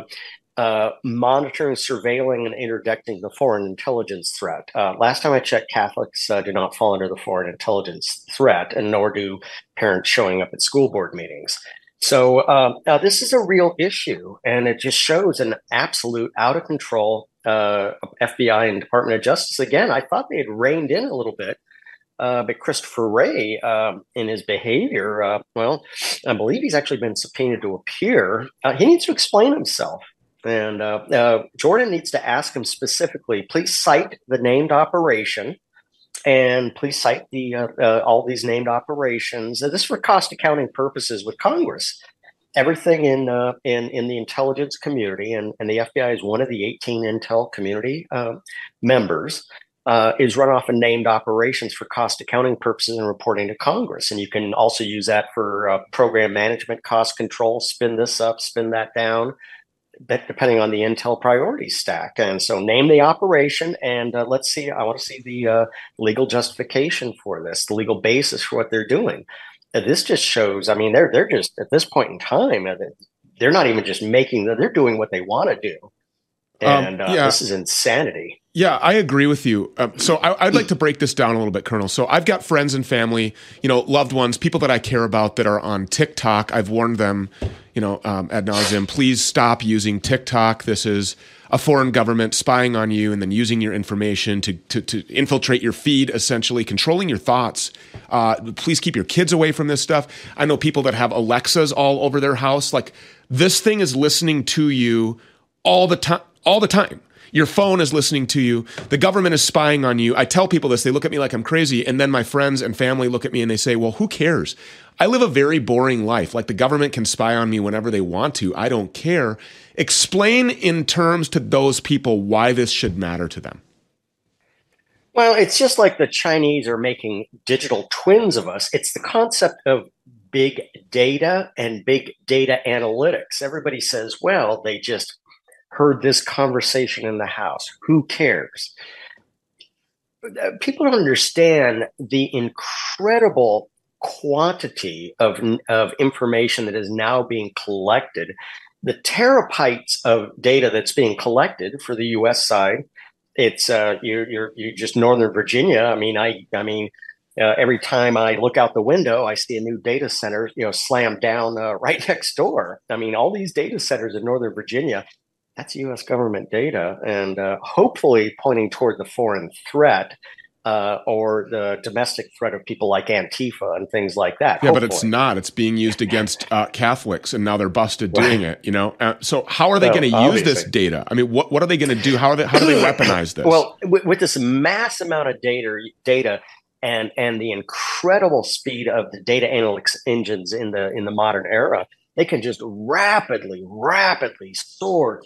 monitoring, surveilling, and interdicting the foreign intelligence threat. Last time I checked, Catholics do not fall under the foreign intelligence threat, and nor do parents showing up at school board meetings. So this is a real issue, and it just shows an absolute out of control FBI and Department of Justice. Again, I thought they had reined in a little bit, but Christopher Wray, in his behavior, I believe he's actually been subpoenaed to appear. He needs to explain himself. And Jordan needs to ask him specifically, please cite the named operation and please cite the all these named operations. This is for cost accounting purposes with Congress. Everything in the intelligence community, and the FBI is one of the 18 intel community members, is run off of named operations for cost accounting purposes and reporting to Congress. And you can also use that for program management, cost control, spin this up, spin that down, depending on the intel priority stack. And so name the operation, and let's see, I want to see the legal justification for this, the legal basis for what they're doing. This just shows, I mean, they're just, at this point in time, they're not even just making, they're doing what they want to do. And this is insanity. Yeah, I agree with you. So I'd like to break this down a little bit, Colonel. So I've got friends and family, loved ones, people that I care about that are on TikTok. I've warned them, ad nauseum, please stop using TikTok. This is a foreign government spying on you and then using your information to infiltrate your feed, essentially controlling your thoughts. Please keep your kids away from this stuff. I know people that have Alexas all over their house. Like, this thing is listening to you all the time. Your phone is listening to you. The government is spying on you. I tell people this. They look at me like I'm crazy. And then my friends and family look at me and they say, well, who cares? I live a very boring life. Like, the government can spy on me whenever they want to. I don't care. Explain in terms to those people why this should matter to them. Well, it's just like the Chinese are making digital twins of us. It's the concept of big data and big data analytics. Everybody says, well, they just heard this conversation in the house. Who cares? People don't understand the incredible quantity of information that is now being collected. The terabytes of data that's being collected for the U.S. side. It's you're just Northern Virginia. I mean, every time I look out the window, I see a new data center, slammed down right next door. I mean, all these data centers in Northern Virginia. That's U.S. government data, and hopefully pointing toward the foreign threat or the domestic threat of people like Antifa and things like that. Yeah, hopefully. But it's not. It's being used against Catholics, and now they're busted doing it. So how are they going to use this data? I mean, what are they going to do? How do they weaponize this? Well, with this mass amount of data and the incredible speed of the data analytics engines in the modern era. They can just rapidly sort,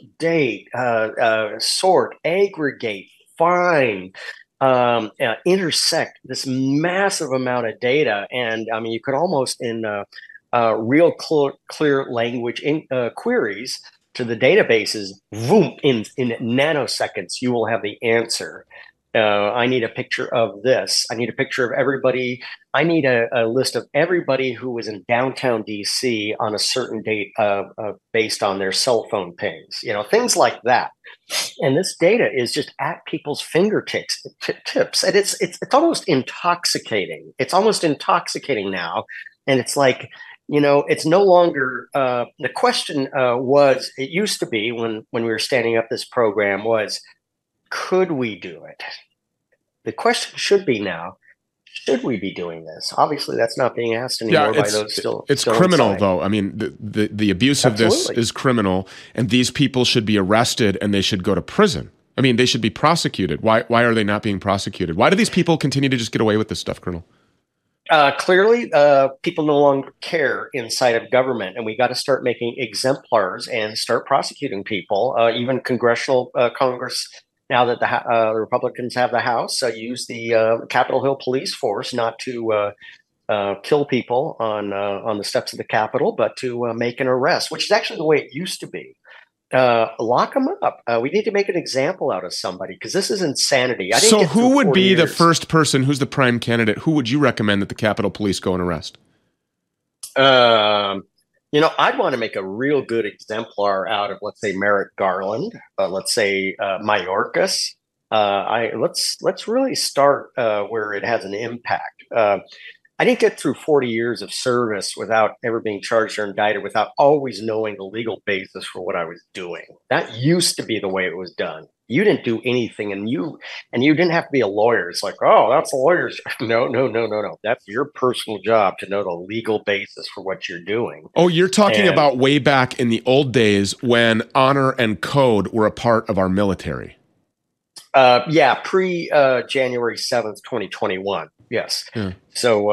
aggregate, find, intersect this massive amount of data. And I mean, you could almost in real clear language queries to the databases, boom, in nanoseconds, you will have the answer. I need a picture of this. I need a picture of everybody. I need a list of everybody who was in downtown DC on a certain date based on their cell phone pings, things like that. And this data is just at people's fingertips. And it's almost intoxicating. It's almost intoxicating now. And it's like, it's no longer the question was, it used to be when we were standing up this program was, could we do it? The question should be now, should we be doing this? Obviously, that's not being asked anymore by those still. It's criminal, inside. Though. I mean, the abuse of this is criminal, and these people should be arrested and they should go to prison. I mean, they should be prosecuted. Why are they not being prosecuted? Why do these people continue to just get away with this stuff, Colonel? Clearly, people no longer care inside of government, and we got to start making exemplars and start prosecuting people. Even Congress, now that the Republicans have the House, use the Capitol Hill police force not to kill people on the steps of the Capitol, but to make an arrest, which is actually the way it used to be. Lock them up. We need to make an example out of somebody because this is insanity. So who would be the first person? Who's the prime candidate? Who would you recommend that the Capitol Police go and arrest? I'd want to make a real good exemplar out of, let's say, Merrick Garland. Let's say Mayorkas. Let's really start where it has an impact. I didn't get through 40 years of service without ever being charged or indicted, without always knowing the legal basis for what I was doing. That used to be the way it was done. You didn't do anything, and you didn't have to be a lawyer. It's like, oh, that's a lawyer's job. No. That's your personal job to know the legal basis for what you're doing. Oh, you're talking about way back in the old days when honor and code were a part of our military. Pre-January 7th, 2021. Yes. Yeah. So,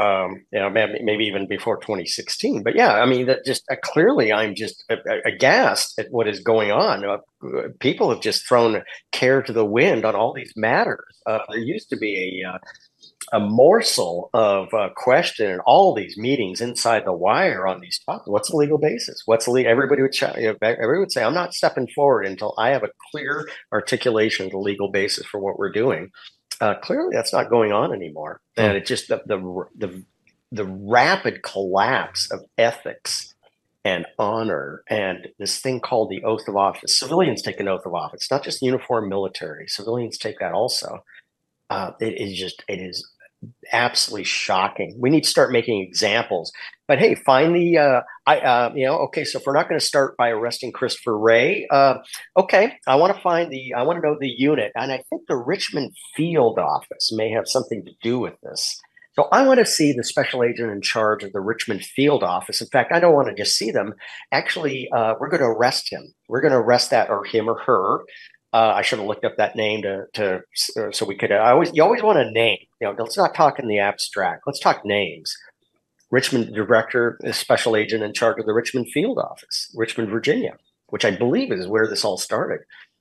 maybe even before 2016. But yeah, I mean, that just clearly I'm just aghast at what is going on. People have just thrown care to the wind on all these matters. There used to be a morsel of question in all these meetings inside the wire on these topics. What's the legal basis? Everybody would say, I'm not stepping forward until I have a clear articulation of the legal basis for what we're doing. Clearly, that's not going on anymore, and it's just the rapid collapse of ethics and honor, and this thing called the oath of office. Civilians take an oath of office, not just uniformed military. Civilians take that also. It is absolutely shocking. We need to start making examples. But hey, find the okay. So if we're not going to start by arresting Christopher Wray, okay, I want to know the unit, and I think the Richmond Field Office may have something to do with this. So I want to see the special agent in charge of the Richmond Field Office. In fact, I don't want to just see them. Actually, we're going to arrest him. We're going to arrest that, or him or her. I should have looked up that name so we could. You always want a name. Let's not talk in the abstract. Let's talk names. Richmond director, special agent in charge of the Richmond Field Office, Richmond, Virginia, which I believe is where this all started.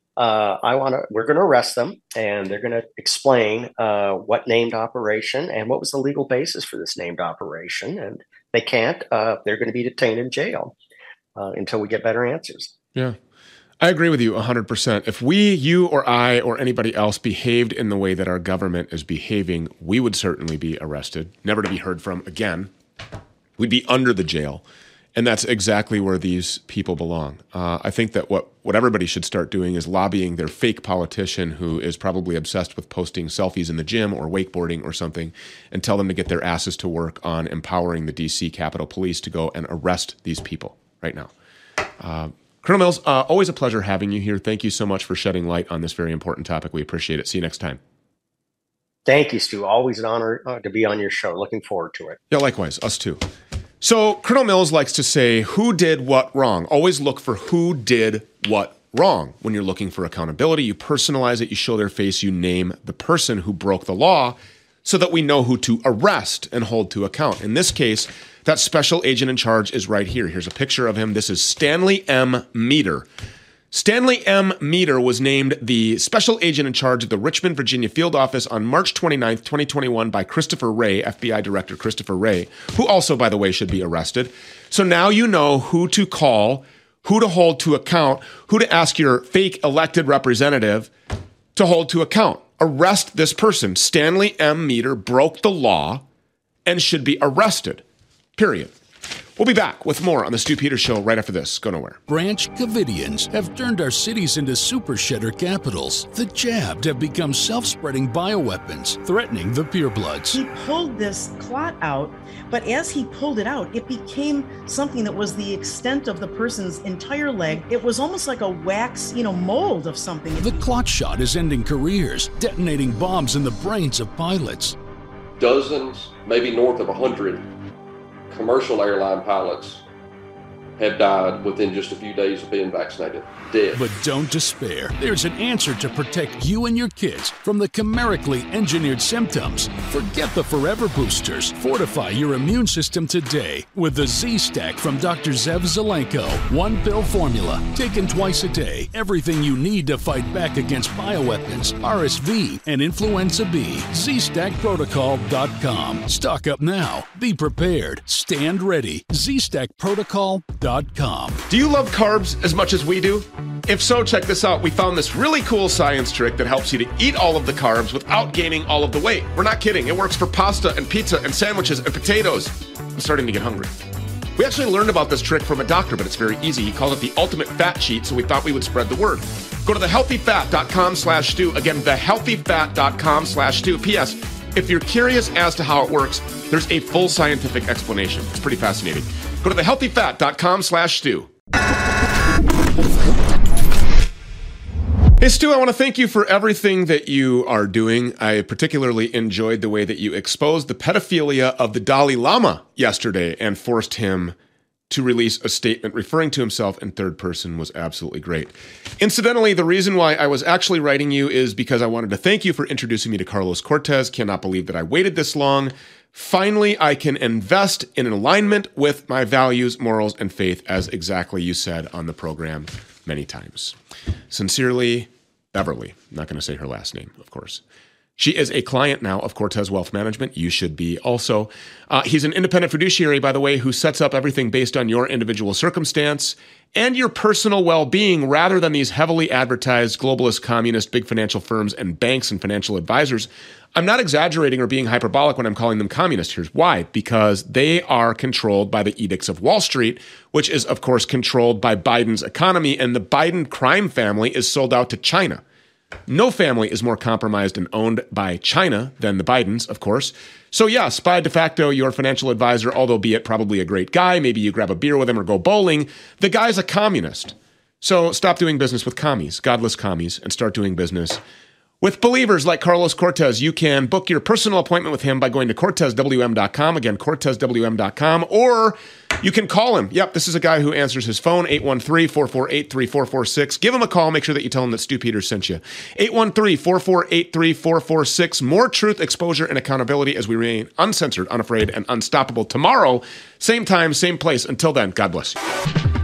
We're going to arrest them, and they're going to explain what named operation and what was the legal basis for this named operation. And they can't. They're going to be detained in jail until we get better answers. Yeah. I agree with you 100%. If we, you or I or anybody else behaved in the way that our government is behaving, we would certainly be arrested, never to be heard from again. We'd be under the jail. And that's exactly where these people belong. I think that what everybody should start doing is lobbying their fake politician who is probably obsessed with posting selfies in the gym or wakeboarding or something, and tell them to get their asses to work on empowering the DC Capitol Police to go and arrest these people right now. Colonel Mills, always a pleasure having you here. Thank you so much for shedding light on this very important topic. We appreciate it. See you next time. Thank you, Stu. Always an honor to be on your show. Looking forward to it. Yeah, likewise. Us too. So Colonel Mills likes to say, who did what wrong? Always look for who did what wrong. When you're looking for accountability, you personalize it, you show their face, you name the person who broke the law so that we know who to arrest and hold to account. In this case, that special agent in charge is right here. Here's a picture of him. This is Stanley M. Meter. Stanley M. Meter was named the special agent in charge of the Richmond, Virginia Field Office on March 29th, 2021 by Christopher Wray, FBI Director Christopher Wray, who also, by the way, should be arrested. So now you know who to call, who to hold to account, who to ask your fake elected representative to hold to account. Arrest this person. Stanley M. Meter broke the law and should be arrested. Period. We'll be back with more on the Stu Peters Show right after this. Go nowhere. Branch Covidians have turned our cities into super shedder capitals. The jabbed have become self-spreading bioweapons, threatening the purebloods. He pulled this clot out, but as he pulled it out, it became something that was the extent of the person's entire leg. It was almost like a wax, mold of something. The clot shot is ending careers, detonating bombs in the brains of pilots. Dozens, maybe north of 100 commercial airline pilots have died within just a few days of being vaccinated. Dead. But don't despair. There's an answer to protect you and your kids from the chimerically engineered symptoms. Forget the forever boosters. Fortify your immune system today with the Z-Stack from Dr. Zev Zelenko. One pill formula, taken twice a day. Everything you need to fight back against bioweapons, RSV, and influenza B. ZStackProtocol.com. Stock up now. Be prepared. Stand ready. ZStackProtocol.com. Do you love carbs as much as we do? If so, check this out. We found this really cool science trick that helps you to eat all of the carbs without gaining all of the weight. We're not kidding. It works for pasta and pizza and sandwiches and potatoes. I'm starting to get hungry. We actually learned about this trick from a doctor, but it's very easy. He called it the ultimate fat cheat, so we thought we would spread the word. Go to thehealthyfat.com/Stu. Again, thehealthyfat.com/Stu. P.S. If you're curious as to how it works, there's a full scientific explanation. It's pretty fascinating. Go to thehealthyfat.com/Stu. Hey, Stu, I want to thank you for everything that you are doing. I particularly enjoyed the way that you exposed the pedophilia of the Dalai Lama yesterday and forced him to release a statement referring to himself in third person was absolutely great. Incidentally, the reason why I was actually writing you is because I wanted to thank you for introducing me to Carlos Cortez. Cannot believe that I waited this long. Finally, I can invest in alignment with my values, morals, and faith, as exactly you said on the program many times. Sincerely, Beverly. I'm not going to say her last name, of course. She is a client now of Cortez Wealth Management. You should be also. He's an independent fiduciary, by the way, who sets up everything based on your individual circumstance and your personal well-being rather than these heavily advertised globalist, communist, big financial firms and banks and financial advisors. I'm not exaggerating or being hyperbolic when I'm calling them communist. Here's why. Because they are controlled by the edicts of Wall Street, which is, of course, controlled by Biden's economy, and the Biden crime family is sold out to China. No family is more compromised and owned by China than the Bidens, of course. So yes, by de facto, your financial advisor, although be it probably a great guy, maybe you grab a beer with him or go bowling, the guy's a communist. So stop doing business with commies, godless commies, and start doing business with believers like Carlos Cortez. You can book your personal appointment with him by going to CortezWM.com. Again, CortezWM.com. Or you can call him. Yep, this is a guy who answers his phone, 813-448-3446. Give him a call. Make sure that you tell him that Stu Peters sent you. 813-448-3446. More truth, exposure, and accountability as we remain uncensored, unafraid, and unstoppable tomorrow. Same time, same place. Until then, God bless you.